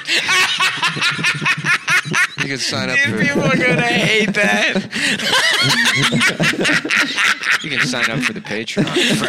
you can sign up for. People are gonna hate that. You can sign up for the Patreon.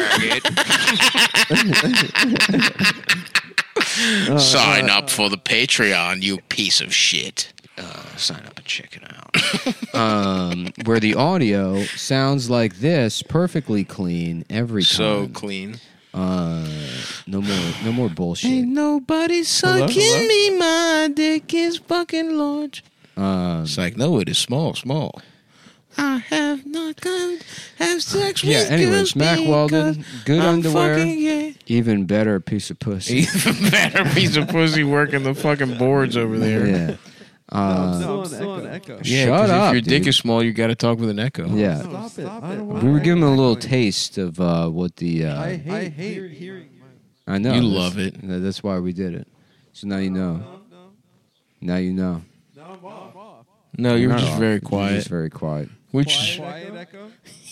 Faggot. Uh, Sign up for the Patreon, you piece of shit. Uh, sign up and check it out. um, where the audio sounds like this, perfectly clean every So time. clean. Uh, no more, no more bullshit. nobody sucking Hello? me. My dick is fucking large. Um, It's like, no, it is small, small. I have not come have sex with yeah. Anyways, girls Mac because Weldon, good I'm underwear, fucking gay. even better piece of pussy. Even better piece of pussy working the fucking boards over there. Yeah. Uh, No, I'm still on echo. Yeah, Shut 'cause up, if your dick dude. is small, you got to talk with an echo. yeah. Stop it. I don't We were giving him a little taste of uh, what the. Uh, I hate, I hate hearing I know You that's- love it. that- That's why we did it. So now you know. Now you know. No, you were Not just off. very You're quiet. just very quiet. Which, Quiet echo?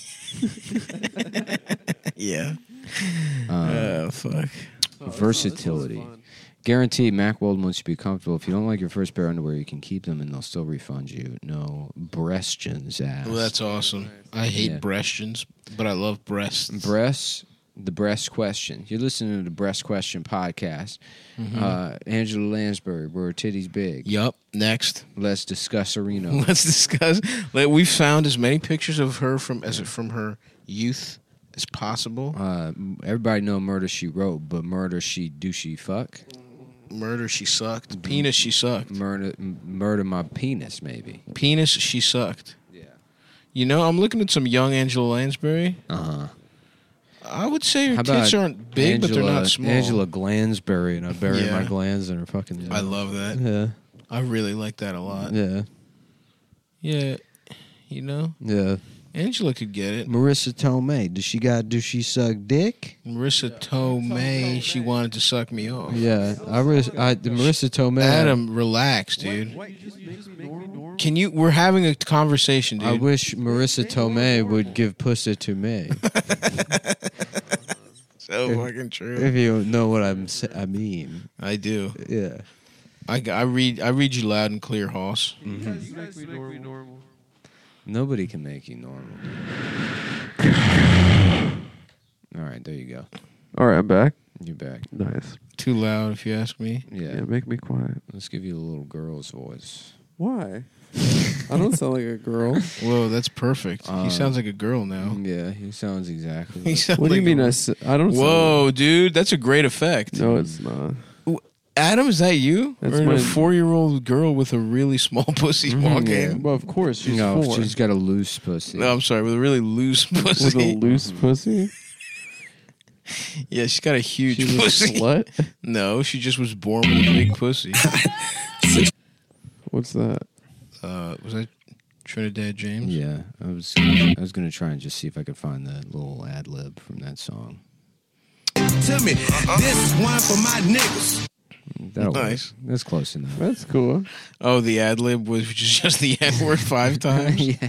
yeah. Um, Oh, fuck. versatility. Guaranteed, Mac Weldon wants you to be comfortable. If you don't like your first pair of underwear, you can keep them and they'll still refund you. No breastions asked. Well, that's awesome. I hate Yeah. breastions, but I love breasts. Breasts, the breast question. You're listening to the Breast Question podcast. Uh, Angela Lansbury, were her titties big? Yup. Next, Let's discuss Areno. let's discuss. Like, we found as many pictures of her from as from her youth as possible. Uh, everybody know Murder She Wrote, but Murder She Do She Fuck? Murder, she sucked. Penis, she sucked. Murder, m- murder my penis, maybe. Penis, she sucked. Yeah. You know, I'm looking at some young Angela Lansbury. Uh-huh. I would say her How tits about aren't big, but they're Angela- not small. Angela Glansbury, and I bury Yeah. my glands in her fucking. I love that. Yeah, I really like that a lot. yeah, Yeah, you know, yeah. Angela could get it. Marissa Tomei, does she got? Do she suck dick? Marissa Tomei, she wanted to suck me off. Yeah, I, ris- I Marissa Tomei. Adam, relax, dude. Can you? We're having a conversation, dude. I wish Marissa Tomei would give pussy to me. so if- fucking true. If you know what I'm, sa- I mean. I do. Yeah. I, I read. I read you loud and clear, Hoss. Nobody can make you normal. All right, there you go. All right, I'm back. You're back. Nice. Too loud, if you ask me. Yeah. Yeah, make me quiet. Let's give you a little girl's voice. Why? I don't sound like a girl. Whoa, that's perfect. Uh, he sounds like a girl now. Yeah, he sounds exactly. He Like, sounds What do you like mean? a- I, s- I don't. Whoa, dude, that's a great effect. Sound, no, it's not. Adam, is that you? That's or my- a four-year-old girl with a really small pussy Mhm, walking? yeah. Well, of course she's no, four. she's got a loose pussy. No, I'm sorry, with a really loose With pussy. a loose pussy. Yeah, she's got a huge She's a pussy. slut. No, she just was born with a big pussy. What's that? Uh, was that Trinidad James? Yeah, I was. I was gonna try and just see if I could find the little ad lib from that song. Tell me, this one for my niggas. That'll work. Nice. That's close enough. That's cool. Oh, the ad lib was just just the N word five times. yeah.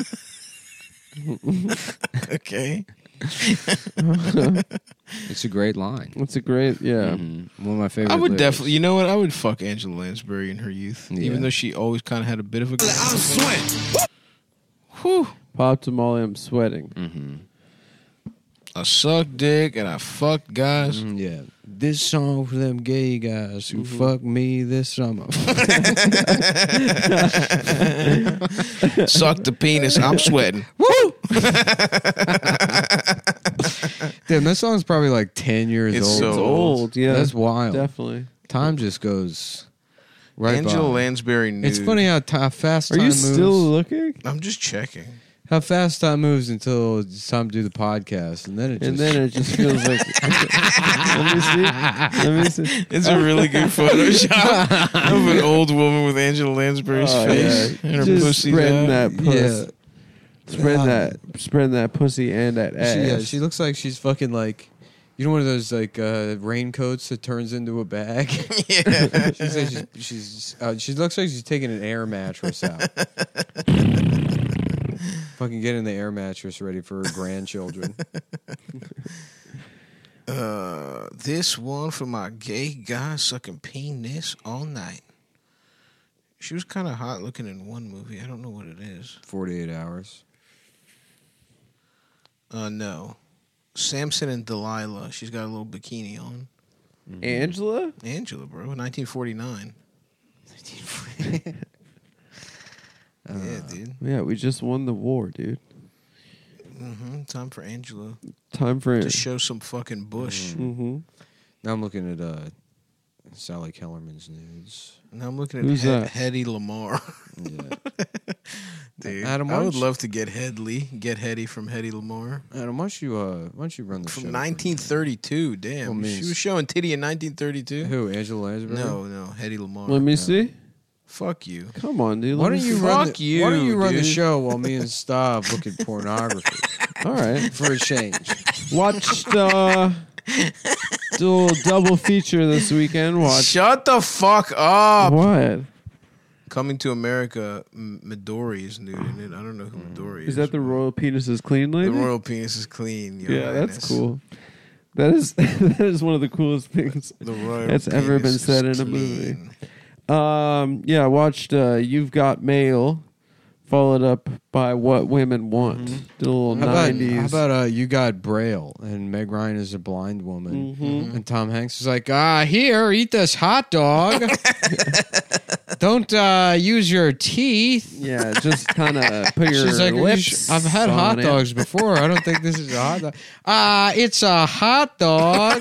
Okay. It's a great line. That's a great. Yeah. Mhm. One of my favorite. I would lyrics. definitely. You know what? I would fuck Angela Lansbury in her youth, Yeah. even though she always kind of had a bit of a. I'm sweating. Whew. Pop Tamale, I'm sweating. Mhm. I suck dick and I fuck guys. Mm, yeah. This song for them gay guys who Mm-hmm. fuck me this summer. Suck the penis. I'm sweating. Damn, that song's probably like ten years It's old. so It's old. old. Yeah. That's wild. Definitely. Time just goes right Angela by. Lansbury nude. It's funny how, t- how fast Are time you moves. still looking? I'm just checking. How fast time moves until it's time to do the podcast, and then it just And then it just feels like. Let me see. Let me see. It's a really good Photoshop of an old woman with Angela Lansbury's Oh, face yeah. and her Just pussy. spreading out. that puss. yeah. Spreading Um, that, spreading that pussy and that ass. She, yeah, she looks like she's fucking like, you know, one of those like uh, raincoats that turns into a bag. Yeah. she's like she's, she's uh, she looks like she's taking an air mattress out. Fucking getting the air mattress ready for her grandchildren. Uh, this one for my gay guy sucking penis all night. She was kind of hot looking in one movie. I don't know what it is. Forty-eight hours. Uh, no. Samson and Delilah. She's got a little bikini on. Angela? Angela, bro. nineteen forty-nine. Yeah, dude. Yeah, we just won the war, dude. Mm-hmm. Time for Angela Time for to it. show some fucking bush. Mm-hmm. Now I'm looking at uh, Sally Kellerman's nudes. Now I'm looking at Who's He- that? Hetty Lamar. Yeah. Dude, Adam, I why would don't you- love to get Headley, get Hetty from Hetty Lamar. Adam, why don't you uh, why don't you run the show? From for me? nineteen thirty-two, damn. Well, means- she was showing titty in nineteen thirty-two. Who? Angela Lansbury? No, no, Hetty Lamar. Let me see. Fuck you. Come on, dude. Why Let me don't you see. run? Fuck the, you, Why don't you run the dude. show while me and Stav look at pornography All right. for a change? Watched uh, do a double feature this weekend. Watch. Shut the fuck up. What? Coming to America, M- Midori is nude in it. I don't know who Midori is. Is that the royal penis is clean lady? The royal penis is clean. Your Yeah, that's Highness. cool. That is that is one of the coolest things The royal that's ever been penis said is in a movie. clean. Um, yeah, I watched uh, You've Got Mail, followed up by What Women Want. Did a little How about, nineties. how about uh, you got Braille and Meg Ryan is a blind woman Mhm. and Tom Hanks is like, ah, here, eat this hot dog. Don't uh, use your teeth. Yeah, just kind of put your She's like, "Are you lips. sh- I've had on hot it. dogs before. I don't think this is a hot dog. Ah, it's a hot dog.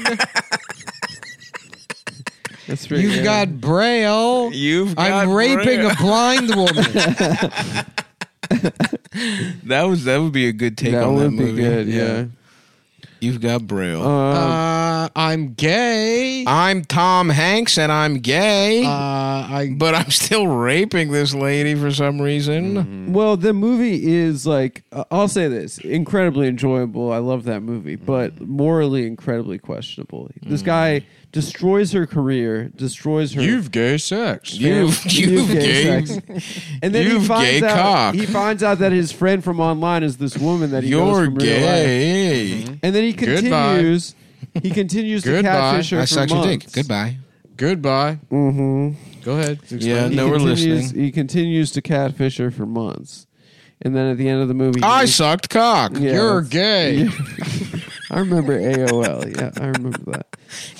That's pretty You've good. got Braille. You've got I'm raping Braille. a blind woman. That was that would be a good take that on that would be movie. good. Yeah. You've got Braille. Um, Uh, I'm gay. I'm Tom Hanks and I'm gay, Uh, I but I'm still raping this lady for some reason. Well, the movie is like uh, I'll say this: incredibly enjoyable. I love that movie, but morally incredibly questionable. This guy destroys her career, destroys her. you've gay sex. You've, You've you've gay gay, sex. And then You've he finds gay out cock. he finds out that his friend from online is this woman that he knows you're from real life. gay. And then he Goodbye. continues. He continues to Goodbye. catfish her I for sucked your months. dick. Goodbye. Goodbye. Mm-hmm. Go ahead. Yeah, He no, we're continues, listening. He continues to catfish her for months, and then at the end of the movie, I he- sucked cock. Yeah, You're that's- gay. Yeah. I remember A O L. Yeah, I remember that.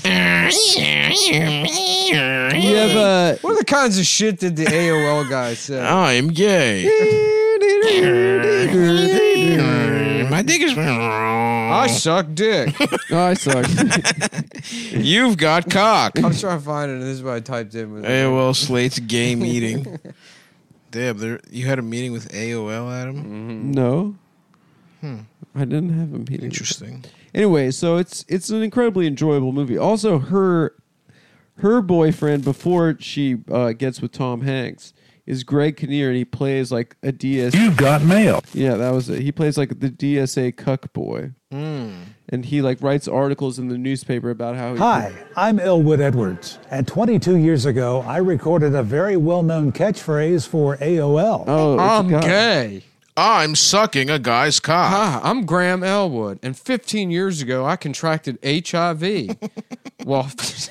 You have a. What the kinds of shit did the A O L guy say? I'm gay. My dick is. I suck dick. Oh, I suck. You've got cock. I'm trying to find it, and this is what I typed in. With A O L slates gay meeting. Damn, there, you had a meeting with A O L, Adam? No, I didn't have a meeting. Interesting. Anyway, so it's it's an incredibly enjoyable movie. Also, her her boyfriend before she uh, gets with Tom Hanks is Greg Kinnear, and he plays like a D S. You've got mail. Yeah, that was it. He plays like the D S A cuck boy, and he like writes articles in the newspaper about how. He Hi, I'm Elwood Edwards, and twenty-two years ago, I recorded a very well-known catchphrase for A O L. Oh, it's a I'm guy. gay. I'm sucking a guy's cock. Hi, I'm Graham Elwood, and fifteen years ago I contracted H I V. while,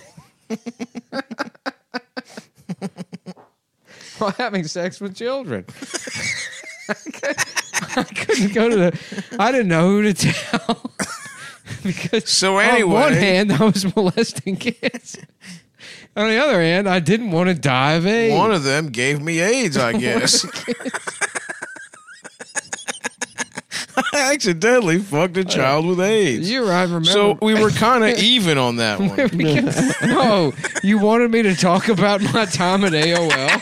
while having sex with children. I couldn't go to the. I didn't know who to tell because So on anyway- one hand I was molesting kids. On the other hand, I didn't want to die of AIDS. One of them gave me AIDS, I guess. I accidentally fucked a child with AIDS. You're right. Remember? So we were kind of even on that one. No, you wanted me to talk about my time at A O L?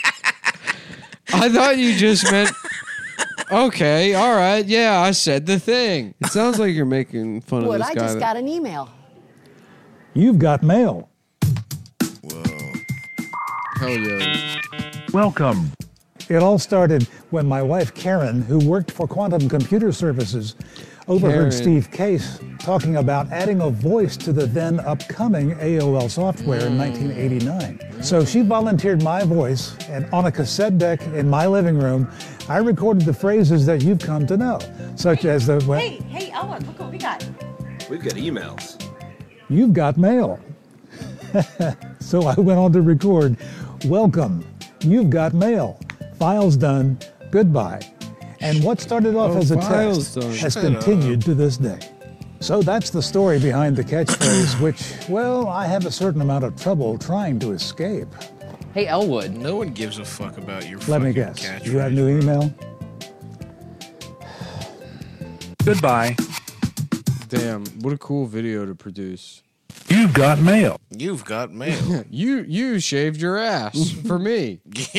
I thought you just meant, okay, all right, yeah, I said the thing. It sounds like you're making fun of Wood, this I guy. just that- got an email. You've got mail. Hell yeah. Welcome. It all started when my wife Karen, who worked for Quantum Computer Services, overheard Karen. Steve Case talking about adding a voice to the then upcoming A O L software in nineteen eighty-nine. So she volunteered my voice, and on a cassette deck in my living room, I recorded the phrases that you've come to know, such as the, well, Hey, hey, Elwood, look what we got. We've got emails. you've got mail. So I went on to record, welcome, you've got mail. Files done, goodbye. And what started off Oh, as a files test done. has continued to this day. So that's the story behind the catchphrase, which, well, I have a certain amount of trouble trying to escape. Hey, Elwood. No one gives a fuck about your Let me fucking guess, catchphrase. you have new email? Goodbye. Damn, what a cool video to produce. You've got mail. You've got mail. You you shaved your ass for me.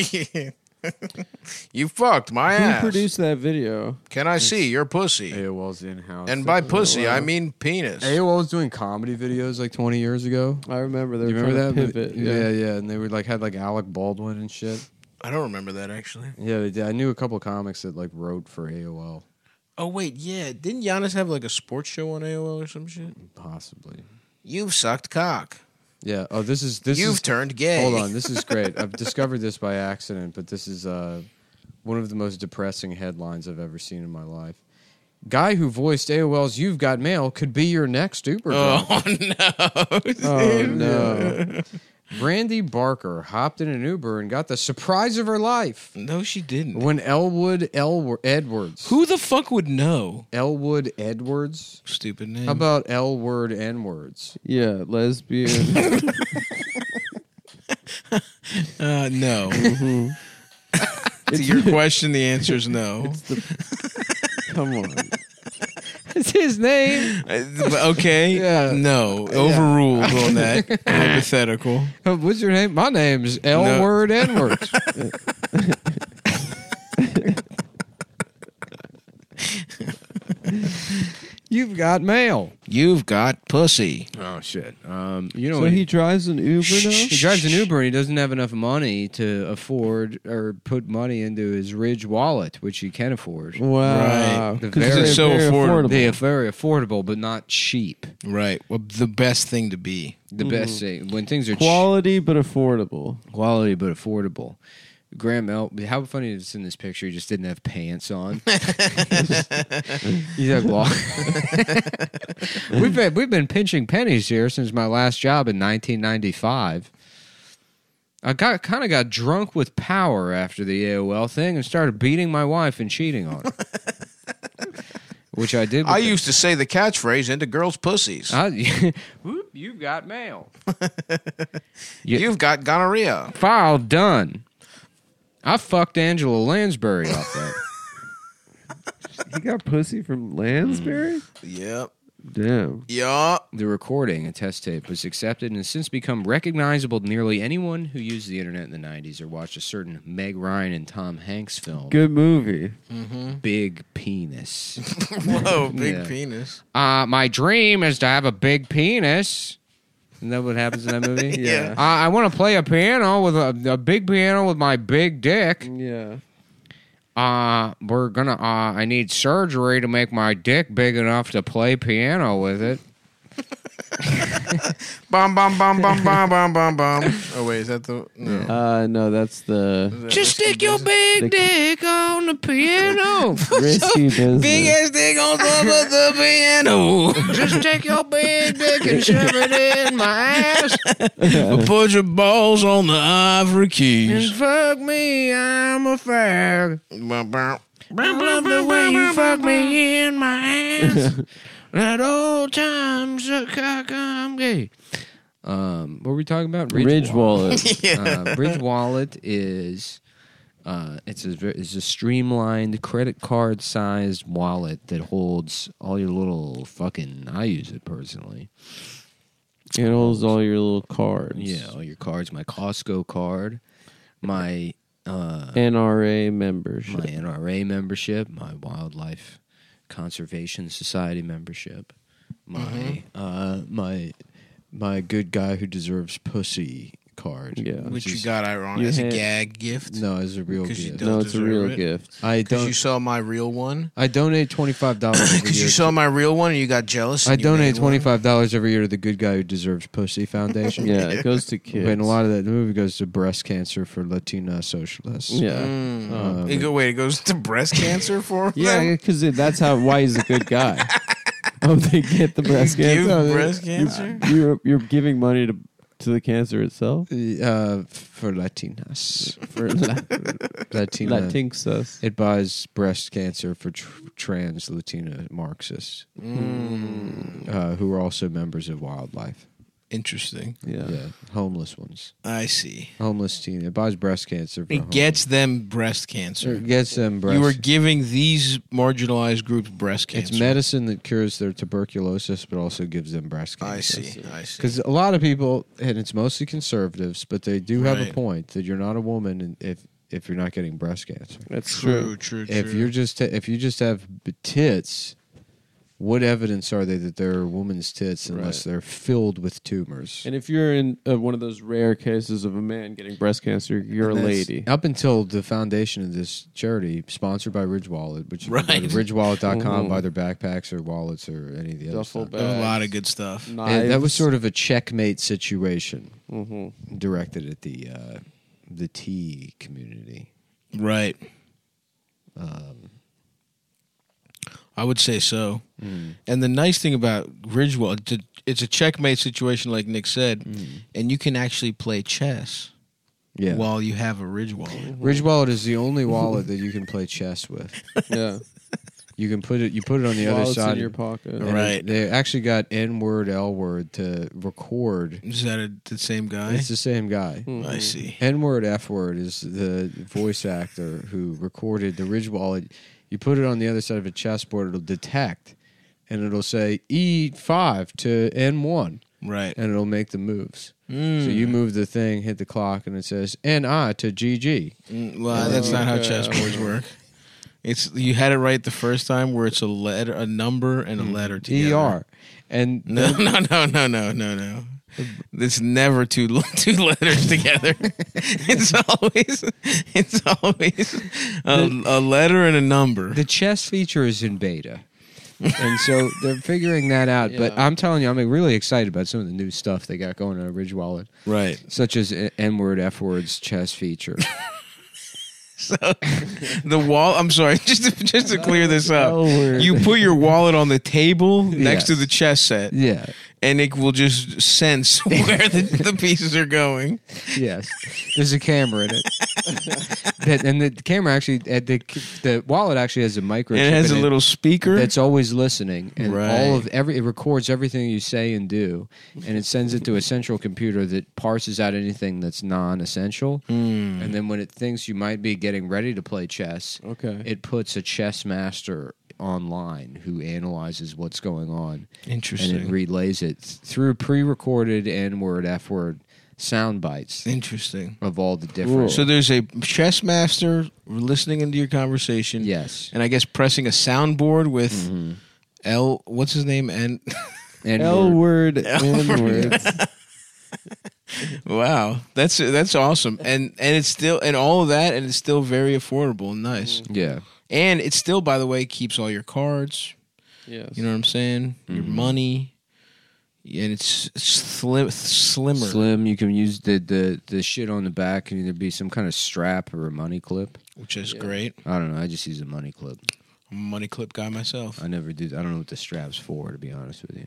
You fucked my Who ass. produced that video? Can I see your pussy? A O L's in-house. And by pussy, I mean penis. A O L was doing comedy videos like twenty years ago. I remember they You were remember trying that? to pivot. Yeah, yeah, and they were like had like Alec Baldwin and shit. I don't remember that, actually. Yeah, they did. I knew a couple of comics that like wrote for A O L. Oh, wait, yeah. Didn't Giannis have like a sports show on A O L or some shit? Possibly. You've sucked cock. Yeah. Oh, this is this. You've is, turned gay. Hold on, this is great. I've discovered this by accident, but this is uh, one of the most depressing headlines I've ever seen in my life. Guy who voiced A O L's "You've Got Mail" could be your next Uber driver. Oh, no. Oh no! Brandy Barker hopped in an Uber and got the surprise of her life No, she didn't. when Elwood Elw- Edwards. Who the fuck would know? Elwood Edwards. Stupid name. How about L word N words? Yeah, lesbian. Uh, no. Mm-hmm. To your question, the answer is no. Come on. It's his name. Uh, but okay. Yeah. No. Overruled on that hypothetical. Uh, What's your name? My name's L No. word N words. You've got mail. You've got pussy. Oh shit. Um, you know So he drives an Uber now? he drives an Uber and he doesn't have enough money to afford or put money into his Ridge wallet, which he can afford. Wow. Right. The 'Cause very- they're so very affordable. They are very affordable, but not cheap. Right. Well, the best thing to be. The best thing when things are Quality but affordable. cheap, quality but affordable. Graham L. How funny is this in this picture? He just didn't have pants on. He's like, well, we've been we've been pinching pennies here since my last job in nineteen ninety-five. I got kind of got drunk with power after the A O L thing and started beating my wife and cheating on her, which I did. With I the- used to say the catchphrase into girls' pussies. I, whoop, you got mail. You- You've got gonorrhea. File done. I fucked Angela Lansbury off that. He got pussy from Lansbury? Yep. Damn. Yeah. The recording, a test tape, was accepted and has since become recognizable to nearly anyone who used the internet in the nineties or watched a certain Meg Ryan and Tom Hanks film, Good movie. Big Penis. Whoa, big Yeah. penis. Uh, my dream is to have a big penis. Isn't that what happens in that movie? Yeah. Uh, I want to play a piano with a, a big piano with my big dick. Yeah. Uh, we're gonna, uh, I need surgery to make my dick big enough to play piano with it. Bum, bum, bum, bum, bum, bum, bum, bum. Oh, wait, is that the... No. Uh, no, that's the Just stick your big the- dick on the piano. risky business. Big ass dick on top of the piano. Just take your big dick and shove it in my ass Put your balls on the ivory and keys. fuck me. I'm a fag. Bum, bum. I love the way you fuck me in my ass. At all times, a cock, I'm gay. Um, what were we talking about? Ridge Wallet. Uh, Bridge Wallet is uh, it's a ve- it's a streamlined credit card sized wallet that holds all your little fucking. I use it personally. It holds all your little cards. Yeah, all your cards. My Costco card, my uh, N R A membership. my N R A membership, my Wildlife Conservation Society membership, my uh, my my good guy who deserves pussy card. Yeah. Which you is- got ironic You as a had- gag gift. No, it's a real Because you gift. don't No, it's a deserve real it. gift. I Because don't. you saw my real one. I donate twenty five dollars every Because year. you saw my real one and you got jealous. I and you donate made twenty one. five dollars every year to the Good Guy Who Deserves Pussy Foundation. Yeah, it goes to kids. And a lot of that movie goes to breast cancer for Latina socialists. Yeah. Mm. Um, It go, wait, it goes to breast cancer for Yeah, them? because that's how why he's a good guy. Oh, they get the breast Give cancer. No, they- breast cancer? You're you're giving money to to the cancer itself. Uh, for Latinas. For la- Latina. Latinxas. It buys breast cancer for tr- trans Latina Marxists Mm. uh, who are also members of Wildlife. Interesting. Yeah. Yeah, homeless ones. I see. Homeless teen. It buys breast cancer for It homeless- gets them breast cancer. It gets them breast. You are giving these marginalized groups breast cancer. It's medicine that cures their tuberculosis, but also gives them breast cancer. I see. I see. Because a lot of people, and it's mostly conservatives, but they do have a Right. point that you're not a woman and if if you're not getting breast cancer. That's True, true. true, true. If you're just if you just have b- tits, what evidence are they that they're a woman's tits unless Right. they're filled with tumors? And if you're in uh, one of those rare cases of a man getting breast cancer, you're a And that's- lady. Up until the foundation of this charity, sponsored by Ridge Wallet, which you can go Right. to ridge wallet dot com, Mhm. buy their backpacks or wallets or any of the other Duffel stuff. There's a lot bags, of good stuff. And that was sort of a checkmate situation Mm-hmm. directed at the uh, the tea community. Right. Um, I would say so. mm, And the nice thing about Ridgewell, it's a, it's a checkmate situation, like Nick said, mm. and you can actually play chess Yeah. while you have a Ridge wallet. Ridge Wallet is the only wallet that you can play chess with. Yeah. You can put it. You put it on the other Wallets side in your pocket. and Right. They actually got N word, L word to record. Is that a, the same guy? It's the same guy. Mhm. I see. N word, F word is the voice actor who recorded the Ridge Wallet. You put it on the other side of a chessboard, it'll detect, and it'll say E five to N one, Right. and it'll make the moves. Mm. So you move the thing, hit the clock, and it says N I to G G. Mm, well, that's not how chessboards work. It's you had it right the first time, where it's a letter, a number, and a letter together. E R. And No, no, no, no, no, no, no. It's never two two letters together. It's always it's always a, a letter and a number. the chess feature is in beta. And so they're figuring that out. But Yeah. I'm telling you, I'm really excited about some of the new stuff they got going on Ridge Wallet, Right. such as N-word, F-words chess feature. So the wall. I'm sorry, just to, just to clear this up. L-word. You put your wallet on the table next to Yes. the chess set, Yeah. and it will just sense where the, the pieces are going. Yes, there's a camera in it, that, and the camera actually, uh, the the wallet actually has a microchip. And it has in a little speaker. that's always listening, and Right. all of every it records everything you say and do, and it sends it to a central computer that parses out anything that's non-essential, Mm. and then when it thinks you might be getting ready to play chess, Okay. it puts a chess master online who analyzes what's going on, Interesting. and it relays it through pre-recorded N-word, F-word sound bites Interesting. of all the different. So there's a chess master listening into your conversation. Yes. And I guess pressing a soundboard with Mm-hmm. L. What's his name? And N-word. L word, N word. wow, that's that's awesome. And and it's still and all of that, and it's still very affordable and nice. Yeah. And it still, by the way, keeps all your cards. Yes. You know what I'm saying? Your Mm-hmm. money. And it's slim, slimmer. Slim, you can use the, the, the shit on the back can either be some kind of strap or a money clip. Which is great. I don't know. I just use a money clip. I'm a money clip guy myself. I never do. I don't know what the strap's for, to be honest with you.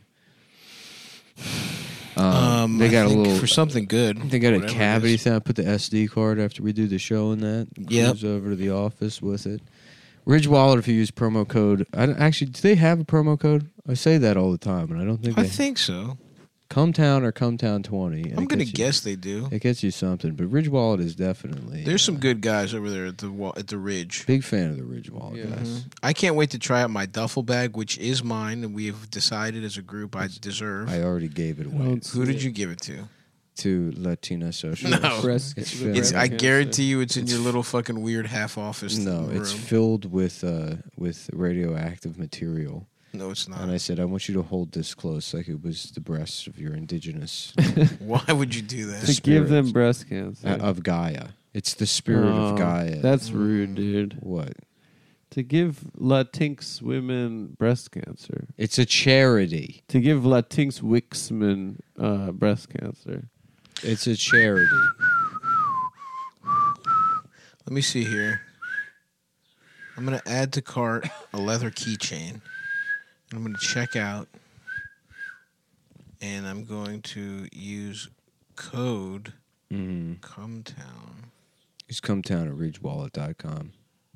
Um, Um, they I got a think little. for something good. They got a whatever it cavity is. thing. I put the S D card after we do the show in that. Yep. Cruise over to the office with it. Ridge Wallet, if you use promo code. I don't, actually, do they have a promo code? I say that all the time, and I don't think I they. think so. Cometown or Cometown twenty. and I'm it gonna gets you- guess they do. It gets you something, but Ridge Wallet is definitely. There's uh, some good guys over there at the wa- at the Ridge. Big fan of the Ridge Wallet Yeah. guys. I can't wait to try out my duffel bag, which is mine, and we have decided as a group I deserve. I already gave it away Don't Who see did it. you give it to? to Latina Social. No. Breast- It's the filled- It's, breast I cancer. guarantee you, it's in It's your f- little fucking weird half office. No, room. it's filled with uh, with radioactive material. no, it's not. And I said, I want you to hold this close, like it was the breast of your indigenous Why would you do that? To give them spirit. breast cancer. uh, of Gaia. It's the spirit Oh, of Gaia. That's rude, dude. what? To give Latinx women breast cancer. It's a charity. To give Latinx Wixmen uh, breast cancer. It's a charity. Let me see here. I'm gonna add to cart a leather keychain. I'm gonna check out, and I'm going to use code Mm. Cometown. Just come down at ridge wallet dot com.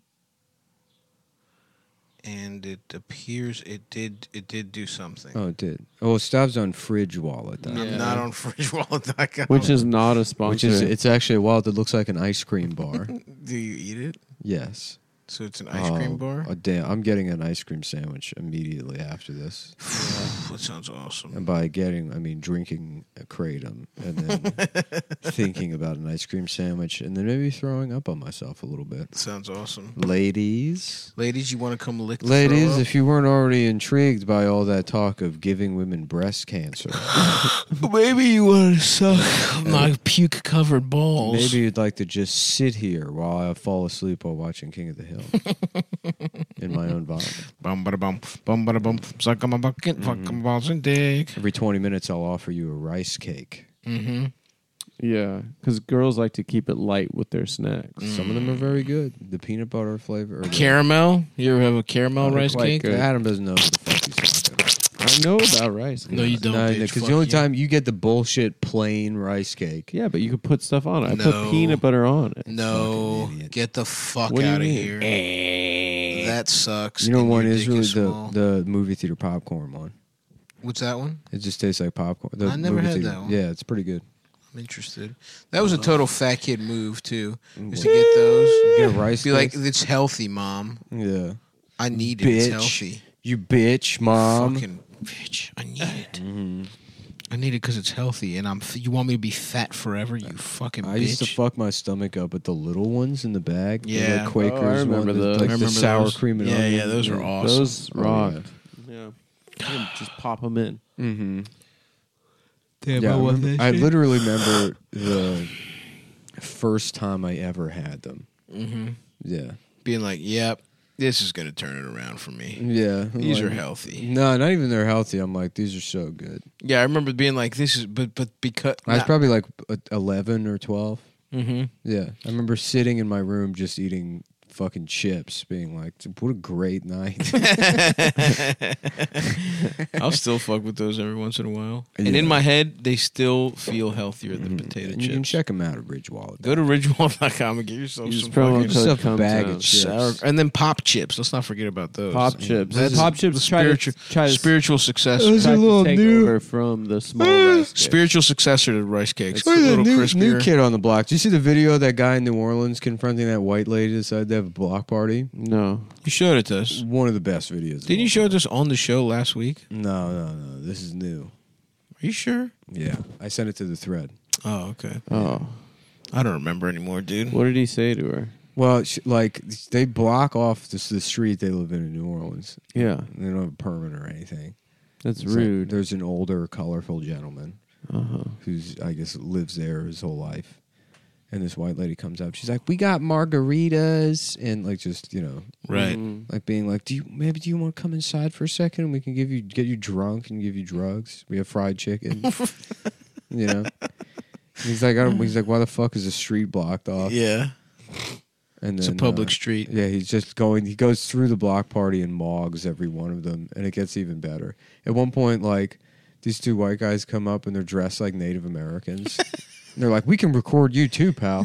And it appears it did it did do something. Oh, it did. Oh, Stav's on fridge wallet. dot com. I'm not on fridge wallet dot com. Which is not a sponsor. Which is, it's actually a wallet that looks like an ice cream bar. Do you eat it? Yes. So it's an ice cream Oh, bar? Oh, damn. I'm getting an ice cream sandwich immediately after this. That sounds awesome. And by getting, I mean drinking a kratom and then thinking about an ice cream sandwich and then maybe throwing up on myself a little bit. Sounds awesome. Ladies. Ladies, you want to come lick the Ladies, throw up? if you weren't already intrigued by all that talk of giving women breast cancer, Maybe you want to suck my puke covered balls. maybe you'd like to just sit here while I fall asleep while watching King of the Hill in my own vomit. Bum bada bum, bum bada bum, suck on my bucket, fuck Mm-hmm. on my balls and dick. Every twenty minutes, I'll offer you a rice cake. Mm-hmm. Yeah, because girls like to keep it light with their snacks. Some of them are very good. The peanut butter flavor. Or the, Caramel? You ever have a caramel Oh, they're rice quite cake? good. Adam doesn't know what the fuck he's talking about. I know about rice. No, you don't. bitch. Because Fuck the only you. time you get the bullshit plain rice cake. Yeah, but you could put stuff on it. I No. put peanut butter on it. No, Fucking idiot. get the fuck What do you out of mean? here. That sucks. You know, and one your is dick really the, small. the movie theater popcorn one. What's that one? It just tastes like popcorn. The I never movie had theater- that one. Yeah, it's pretty good. I'm interested. That was a total fat kid move too. Was to get those. Get a rice Be like, cake? it's healthy, mom. Yeah. I need it. It's Bitch. healthy. You bitch, mom. Fucking bitch. I need it. Mhm. I need it because it's healthy, and I'm. You want me to be fat forever? You fucking I bitch. used to fuck my stomach up with the little ones in the bag. The, Yeah. like, Quakers. Oh, I remember one, the- those. Like I the remember sour those. cream and Yeah, onion. yeah, those are awesome. Those Oh, rock. yeah. Yeah. You can just pop them in. Mm-hmm. Damn, Yeah, I, I want remember- that I shit. literally remember the first time I ever had them. Mm-hmm. Yeah. Being like, yep, this is gonna turn it around for me. Yeah. These like- are healthy. No, not even they're healthy. I'm like, these are so good. Yeah, I remember being like, this is, but but because I was probably like eleven or twelve. Mm-hmm. Yeah. I remember sitting in my room just eating fucking chips, being like, what a great night. I'll still fuck with those every once in a while. And Yeah. in my head, they still feel healthier than potato And you can chips. check them out at Ridge Wallet. Go to ridgewall dot com and get yourself Use some promo fucking code Yourself a comes bag out. of chips. sour. And then pop chips. Let's not forget about those. Pop chips. That's Pop chips the try to- spiritual, try to- spiritual successor. Those Tried are to little take new- over from the small rice cakes. Spiritual successor to rice cakes. Look a at the little new, crispier. new kid on the block. Did you see the video of that guy in New Orleans confronting that white lady that decided to have a block party? No. You showed it to us. One of the best videos. of Didn't you all show time. it to us on the show last week? No, no, no. This is new. Are you sure? Yeah, I sent it to the thread. Oh, okay. Oh. I don't remember anymore, dude. What did he say to her? Well, sh- like they block off this, the street they live in in New Orleans. Yeah. They don't have a permit or anything. That's It's like rude. there's an older, colorful gentleman Uh-huh. who's, I guess, lives there his whole life. And this white lady comes up. She's like, "We got margaritas," and like just you know, Right. Mm. like being like, "Do you maybe do you want to come inside for a second and we can give you get you drunk and give you drugs? We have fried chicken." You know. He's like, I don't, he's like, "Why the fuck is the street blocked off?" Yeah. And It's a then, public uh, street. Yeah, he's just going. He goes through the block party and mogs every one of them, and it gets even better. At one point, like these two white guys come up and they're dressed like Native Americans. And they're like, "We can record you too, pal."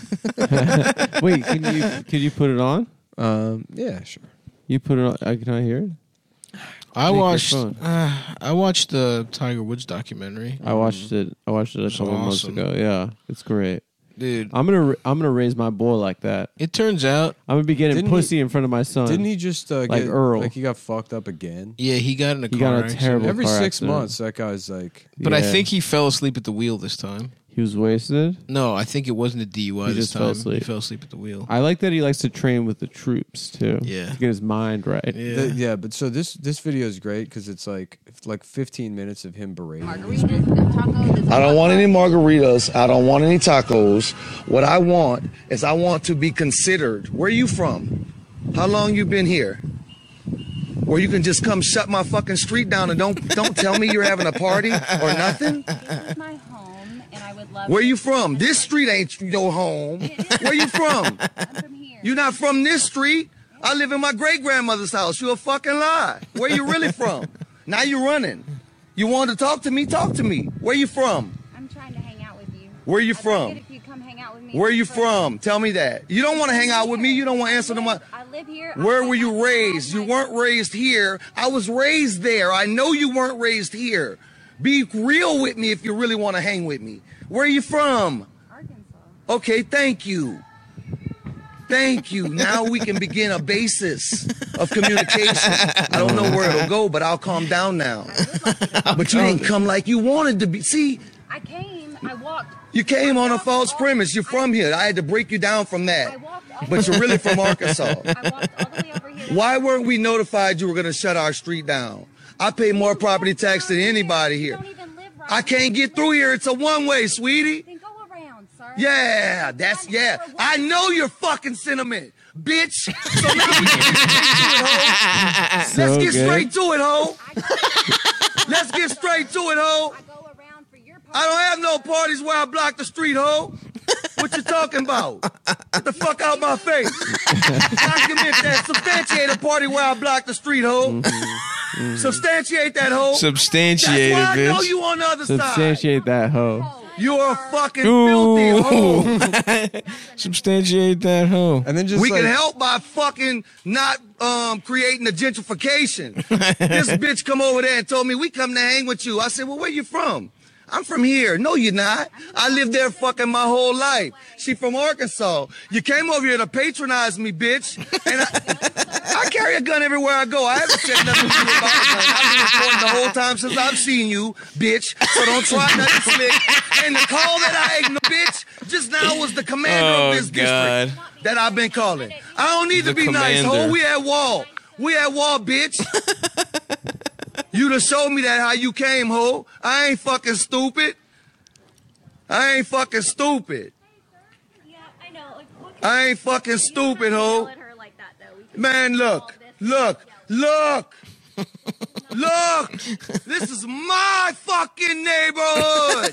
Wait, can you can you put it on? Um, yeah, sure. You put it on. I can I hear it? I Take your watched. phone. Uh, I watched the Tiger Woods documentary. I watched it. I watched it a It's couple months awesome. ago. Yeah, it's great. Dude, I'm gonna I'm gonna raise my boy like that. it turns out, I'm gonna be getting Didn't pussy in front of my son. Didn't he just uh, Like get Earl. like he got fucked up again? yeah, he got in a He car got in a accident. terrible Every car six accident. months, that guy's like, But I Yeah. think he fell asleep at the wheel this time. He was wasted. No, I think it wasn't a D U I He this just time. fell asleep. He fell asleep at the wheel. I like that he likes to train with the troops too. Yeah. to get his mind right. Yeah. the- yeah. But so this this video is great because it's like it's like fifteen minutes of him berating. I don't want any margaritas. I don't want any tacos. What I want is I want to be considered. Where you from? How long you been here? Where you can just come shut my fucking street down and don't don't tell me you're having a party or nothing? This is my home, and I would love. Where you from? This street ain't your home. Where you from? I'm from here. You not from this street? I live in my great grandmother's house. You a fucking lie. Where you really from? Now you running. You want to talk to me? Talk to me. Where you from? I'm trying to hang out with you. Where you I'd like from? it if you come hang out with me. Where you For- from? Tell me that. You don't want to hang out with me. You don't want to answer to my. I live here. I Where hang were out you with raised? all You my- weren't raised here. I was raised there. I know you weren't raised here. Be real with me if you really want to hang with me. Where are you from? Arkansas. Okay, thank you. Thank you. Now we can begin a basis of communication. I don't know where it'll go, but I'll calm down now. But you didn't come like you wanted to be. See, I came. I walked. you came on a false premise. You're from here. I had to break you down from I that. walked. All But you're really from Arkansas. I walked all the way over here. Why weren't we notified you were going to shut our street down? I pay more property tax than anybody You here. don't even live right I can't get through here. It's a one-way, sweetie. Then go around, sir. Yeah, that's, yeah. I know you're fucking sentiment, bitch. So now we can So Let's get good. straight to it, ho. Let's get straight to it, ho. I go around for your. I don't have no parties where I block the street, ho. What you talking about? Get the fuck out my face. Document that. Substantiate a party where I block the street, ho. Substantiate that, ho. Substantiated, That's why I know bitch. you on the other side. Substantiate that hoe. You're a fucking filthy hoe. Substantiate that hoe. And then just We like, can help by fucking not um, creating the gentrification. This bitch come over there and told me, we come to hang with you. I said, well, where you from? I'm from here. No, you're not. I lived there fucking my whole life. She from Arkansas. You came over here to patronize me, bitch. And I, I I carry a gun everywhere I go. I haven't said nothing to you about a gun. I've been recording the whole time since I've seen you, bitch. So don't try nothing slick. And the call that I ignored, bitch, just now was the commander Oh, of this God. district that I've been calling. I don't need The to be nice, commander. ho. We at war. We at war, bitch. You done showed me that how you came, ho. I ain't fucking stupid. I ain't fucking stupid. Yeah, I know. Like, what I ain't fucking stupid, ho. yell at her like that, though. We can Man, do look, all this. look, look, look. This is my fucking neighborhood.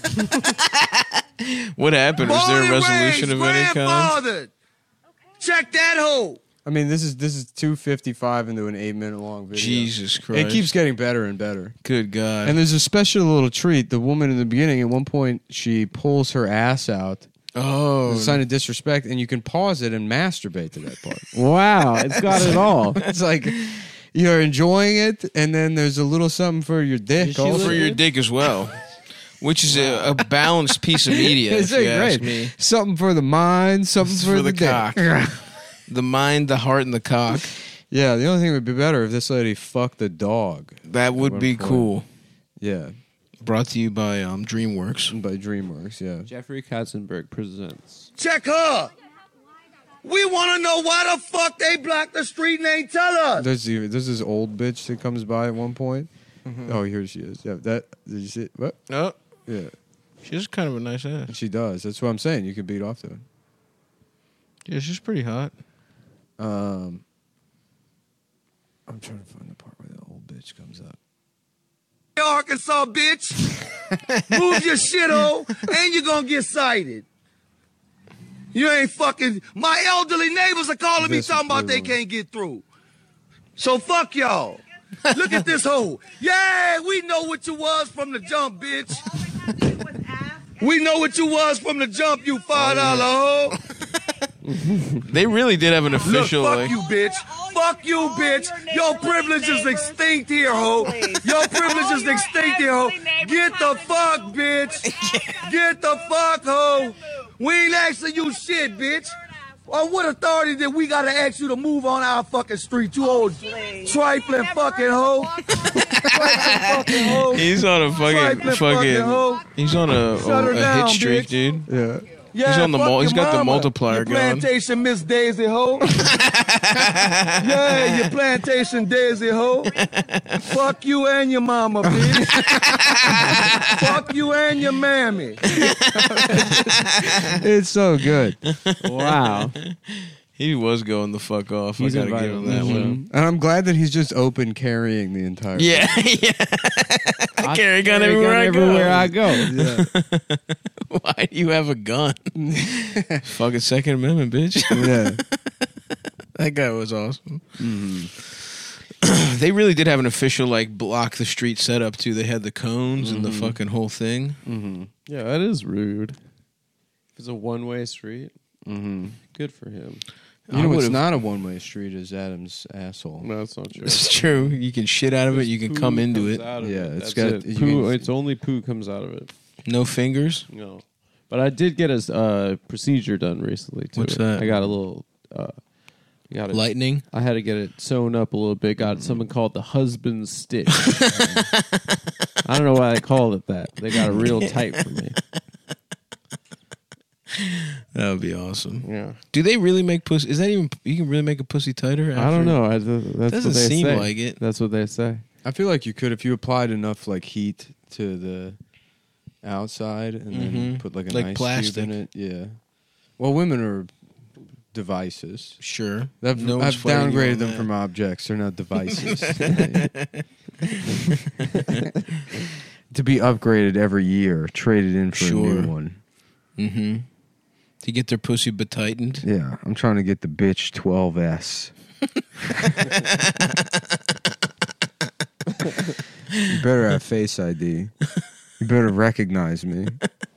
What happened? Was there a Born and resolution raised, of any kind? grandfathered. Check that hoe. I mean, this is this is two fifty-five into an eight minute long video. Jesus Christ. It keeps getting better and better. Good God. And there's a special little treat. The woman in the beginning, at one point, she pulls her ass out. Oh. As a sign of disrespect, and you can pause it and masturbate to that part. Wow, it's got it all. It's like you're enjoying it, and then there's a little something for your dick. Also. for your dick as well. Which is a, a balanced piece of media, It's if you great. ask me. Something for the mind, something It's for, for the dick. cock. The mind, the heart, and the cock. Yeah, the only thing would be better if this lady fucked the dog. That would At be one point. cool. Yeah. Brought to you by um, DreamWorks. By DreamWorks, yeah. Jeffrey Katzenberg presents. Check her. We want to know why the fuck they blocked the street and ain't tell us. There's the, there's this old bitch that comes by at one point. Oh, here she is. Yeah, that did you see it? What? Oh, Yeah, she has kind of a nice ass. she does. That's what I'm saying. You can beat off to it. Yeah, she's pretty hot. Um, I'm trying to find the part where the old bitch comes up. Arkansas, bitch. Move your shit, ho, and you're gonna get cited. You ain't fucking. My elderly neighbors are calling me This talking is about they brutal. can't get through. So fuck y'all. Look at this hoe. Yeah, we know what you was from the jump, bitch. We know what you was from the jump, you five dollar hoe. They really did have an Look, official. fuck like, you, bitch. Fuck you, bitch. Your privilege is extinct here, ho. Your privilege is extinct here, ho. Get the fuck, bitch. Get the fuck, ho. We ain't asking you shit, bitch. On what authority did we gotta ask you to move on our fucking street, you old trifling fucking hoe? Trifling fucking hoe. He's on a fucking Trifling fucking hoe. fucking. He's on a, Shut her a, a down, hit streak, bitch. dude. Yeah. Yeah, He's on the fuck mul- he's your got the mama, multiplier your going. Plantation Miss Daisy ho. Yeah, your plantation Daisy ho. Fuck you and your mama, bitch. Fuck you and your mammy. It's so good. Wow. He was going the fuck off. He's I gotta invited give him on that the one. And I'm glad that he's just open carrying the entire. Yeah, yeah. I carry a gun everywhere, I, everywhere I go. go. Yeah. Why do you have a gun? Fucking Second Amendment, bitch. Yeah. That guy was awesome. They really did have an official like block the street setup too. They had the cones and the fucking whole thing. Mm-hmm. Yeah, that is rude. If it's a one way street, Mm-hmm. good for him. You I know, it's would've- not a one-way street. Is Adam's asshole. No, that's not true. It's true. You can shit out of it. You can Poo come into comes it. out of Yeah, it. it's That's got- it. you Poo. can- It's only poo comes out of it. No fingers. No, but I did get a uh, procedure done recently too. What's that? I got a little. Uh, got it. Lightning. I had to get it sewn up a little bit. Got something called the husband's stitch. I don't know why they called it that. They got it real tight for me. That would be awesome. Yeah. Do they really make pussy? Is that even you can really make a pussy tighter? I don't know. I, that's Doesn't what they seem say. like it. That's what they say. I feel like you could if you applied enough like heat to the outside and then Mhm. put like a Like nice plastic. tube in it. Yeah. Well, women are devices. Sure. I've, No I've one's fighting you downgraded on them that. from objects. They're not devices. To be upgraded every year, traded in for a Sure. new one. Mm-hmm. To get their pussy betightened. Yeah, I'm trying to get the bitch twelve S. You better have Face I D. You better recognize me.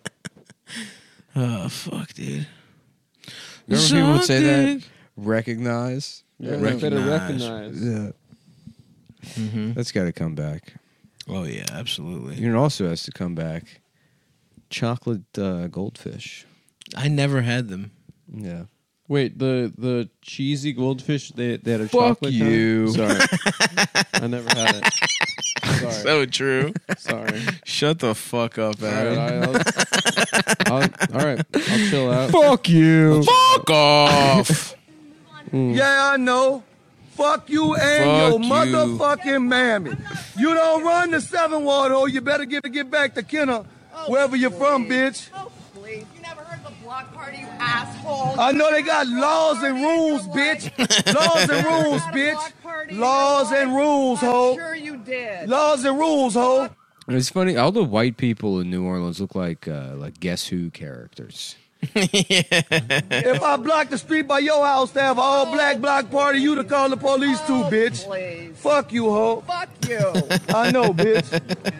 Oh fuck, dude. Remember people would say that? Something. Recognize? Yeah, Yeah, you better recognize. recognize. Yeah. Mm-hmm. That's got to come back. Oh yeah, absolutely. You know, it also has to come back. Chocolate uh, goldfish. I never had them. Yeah. Wait, the the cheesy goldfish. They they had a Fuck chocolate. you. Kind? Sorry, I never had it. Sorry. So true. Sorry. Shut the fuck up, All Aaron. right, I'll, I'll, all right, I'll chill out. Fuck you. Fuck off. Yeah, I know. Fuck you and Fuck your you. motherfucking mammy. You don't run the seven water hole. You better get get back to Kenner, wherever you're from, bitch. Oh, please. You never heard of the block party, you asshole. I know they got laws and rules, bitch. Laws and rules, bitch. Laws and rules, ho. Sure you did. Laws and rules, ho. It's funny. All the white people in New Orleans look like uh, like Guess Who characters. If I block the street by your house to have an all black block party, you to call the police too, bitch. Please. Fuck you, ho. Fuck you. I know, bitch.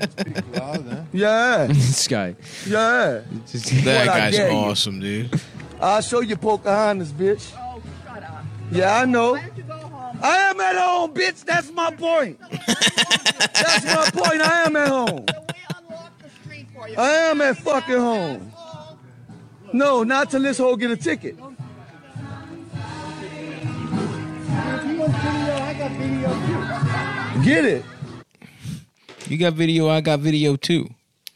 Yeah, This guy. yeah. That What, I guy's dare you. awesome, dude. I'll show you Pocahontas, bitch. Oh, shut up. Yeah, I know. Why don't you go home? I am at home, bitch. That's my point. That's my point. I am at home. So we unlock the street for you. I am at fucking home. No, not till this hoe get a ticket. Get it. You got video, I got video too.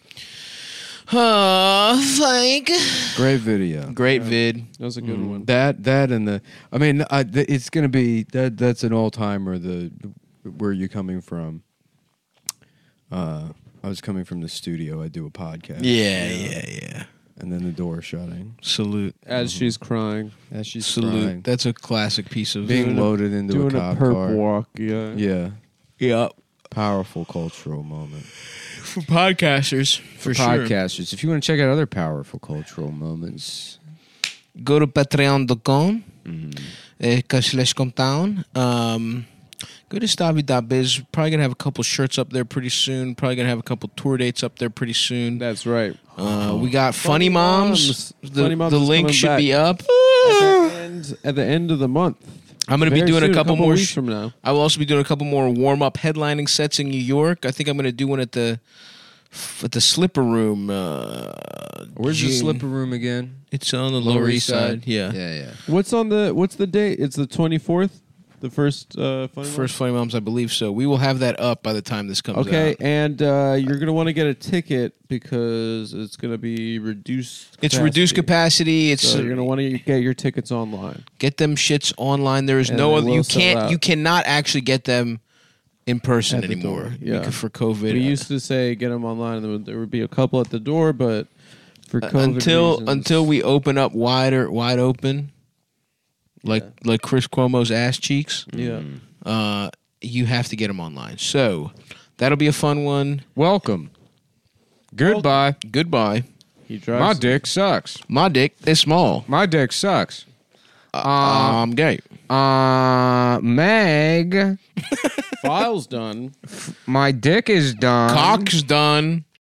Uh, like Great video. great vid. That was a good one. That that and the. I mean, I, th- it's gonna be that. That's an all timer. The where you coming from? Uh, I was coming from the studio. I do a podcast. Yeah, yeah, yeah. And then the door shutting Salute, As she's crying, as she's salute. crying. That's a classic piece of Being loaded into doing a a cop perp car. walk. Yeah. Yeah, Yep. powerful cultural moment. For podcasters, for sure. Podcasters, if you want to check out other powerful cultural moments, Go to patreon dot com eh, slash compound. Um, go to stavi dot biz. Probably going to have a couple shirts up there pretty soon. Probably going to have a couple tour dates up there pretty soon. That's right. Uh, we got Funny, Funny Moms. Moms. The, Funny Moms the is link coming should back. be up. At the end, at the end of the month. I'm going to be Very doing soon, a couple more weeks sh- from now. I will also be doing a couple more warm up headlining sets in New York. I think I'm going to do one at the at the Slipper Room. Uh, where's the June. Slipper Room again? It's on the Lower East Side. Yeah. yeah, yeah. What's on the? What's the date? It's the twenty-fourth. The first uh, funny First Funny Moms, I believe so. We will have that up by the time this comes Okay, out. and uh, you're gonna want to get a ticket because it's gonna be reduced. It's reduced capacity. It's So you're gonna want to get your tickets online. get them shits online. There is And no they other. will You sell can't. out. You cannot actually get them in person At the anymore. door, yeah. because for COVID. We used to say get them online, and there would, there would be a couple at the door, but for Uh, COVID until reasons, until we open up wider, wide open, like like Chris Cuomo's ass cheeks. yeah. Uh, you have to get them online. So that'll be a fun one. Welcome. Goodbye. Goodbye. He drives. My dick sucks. My dick is small. My dick sucks. I'm gay. Uh, Meg, File's done. my dick is done. Cock's done.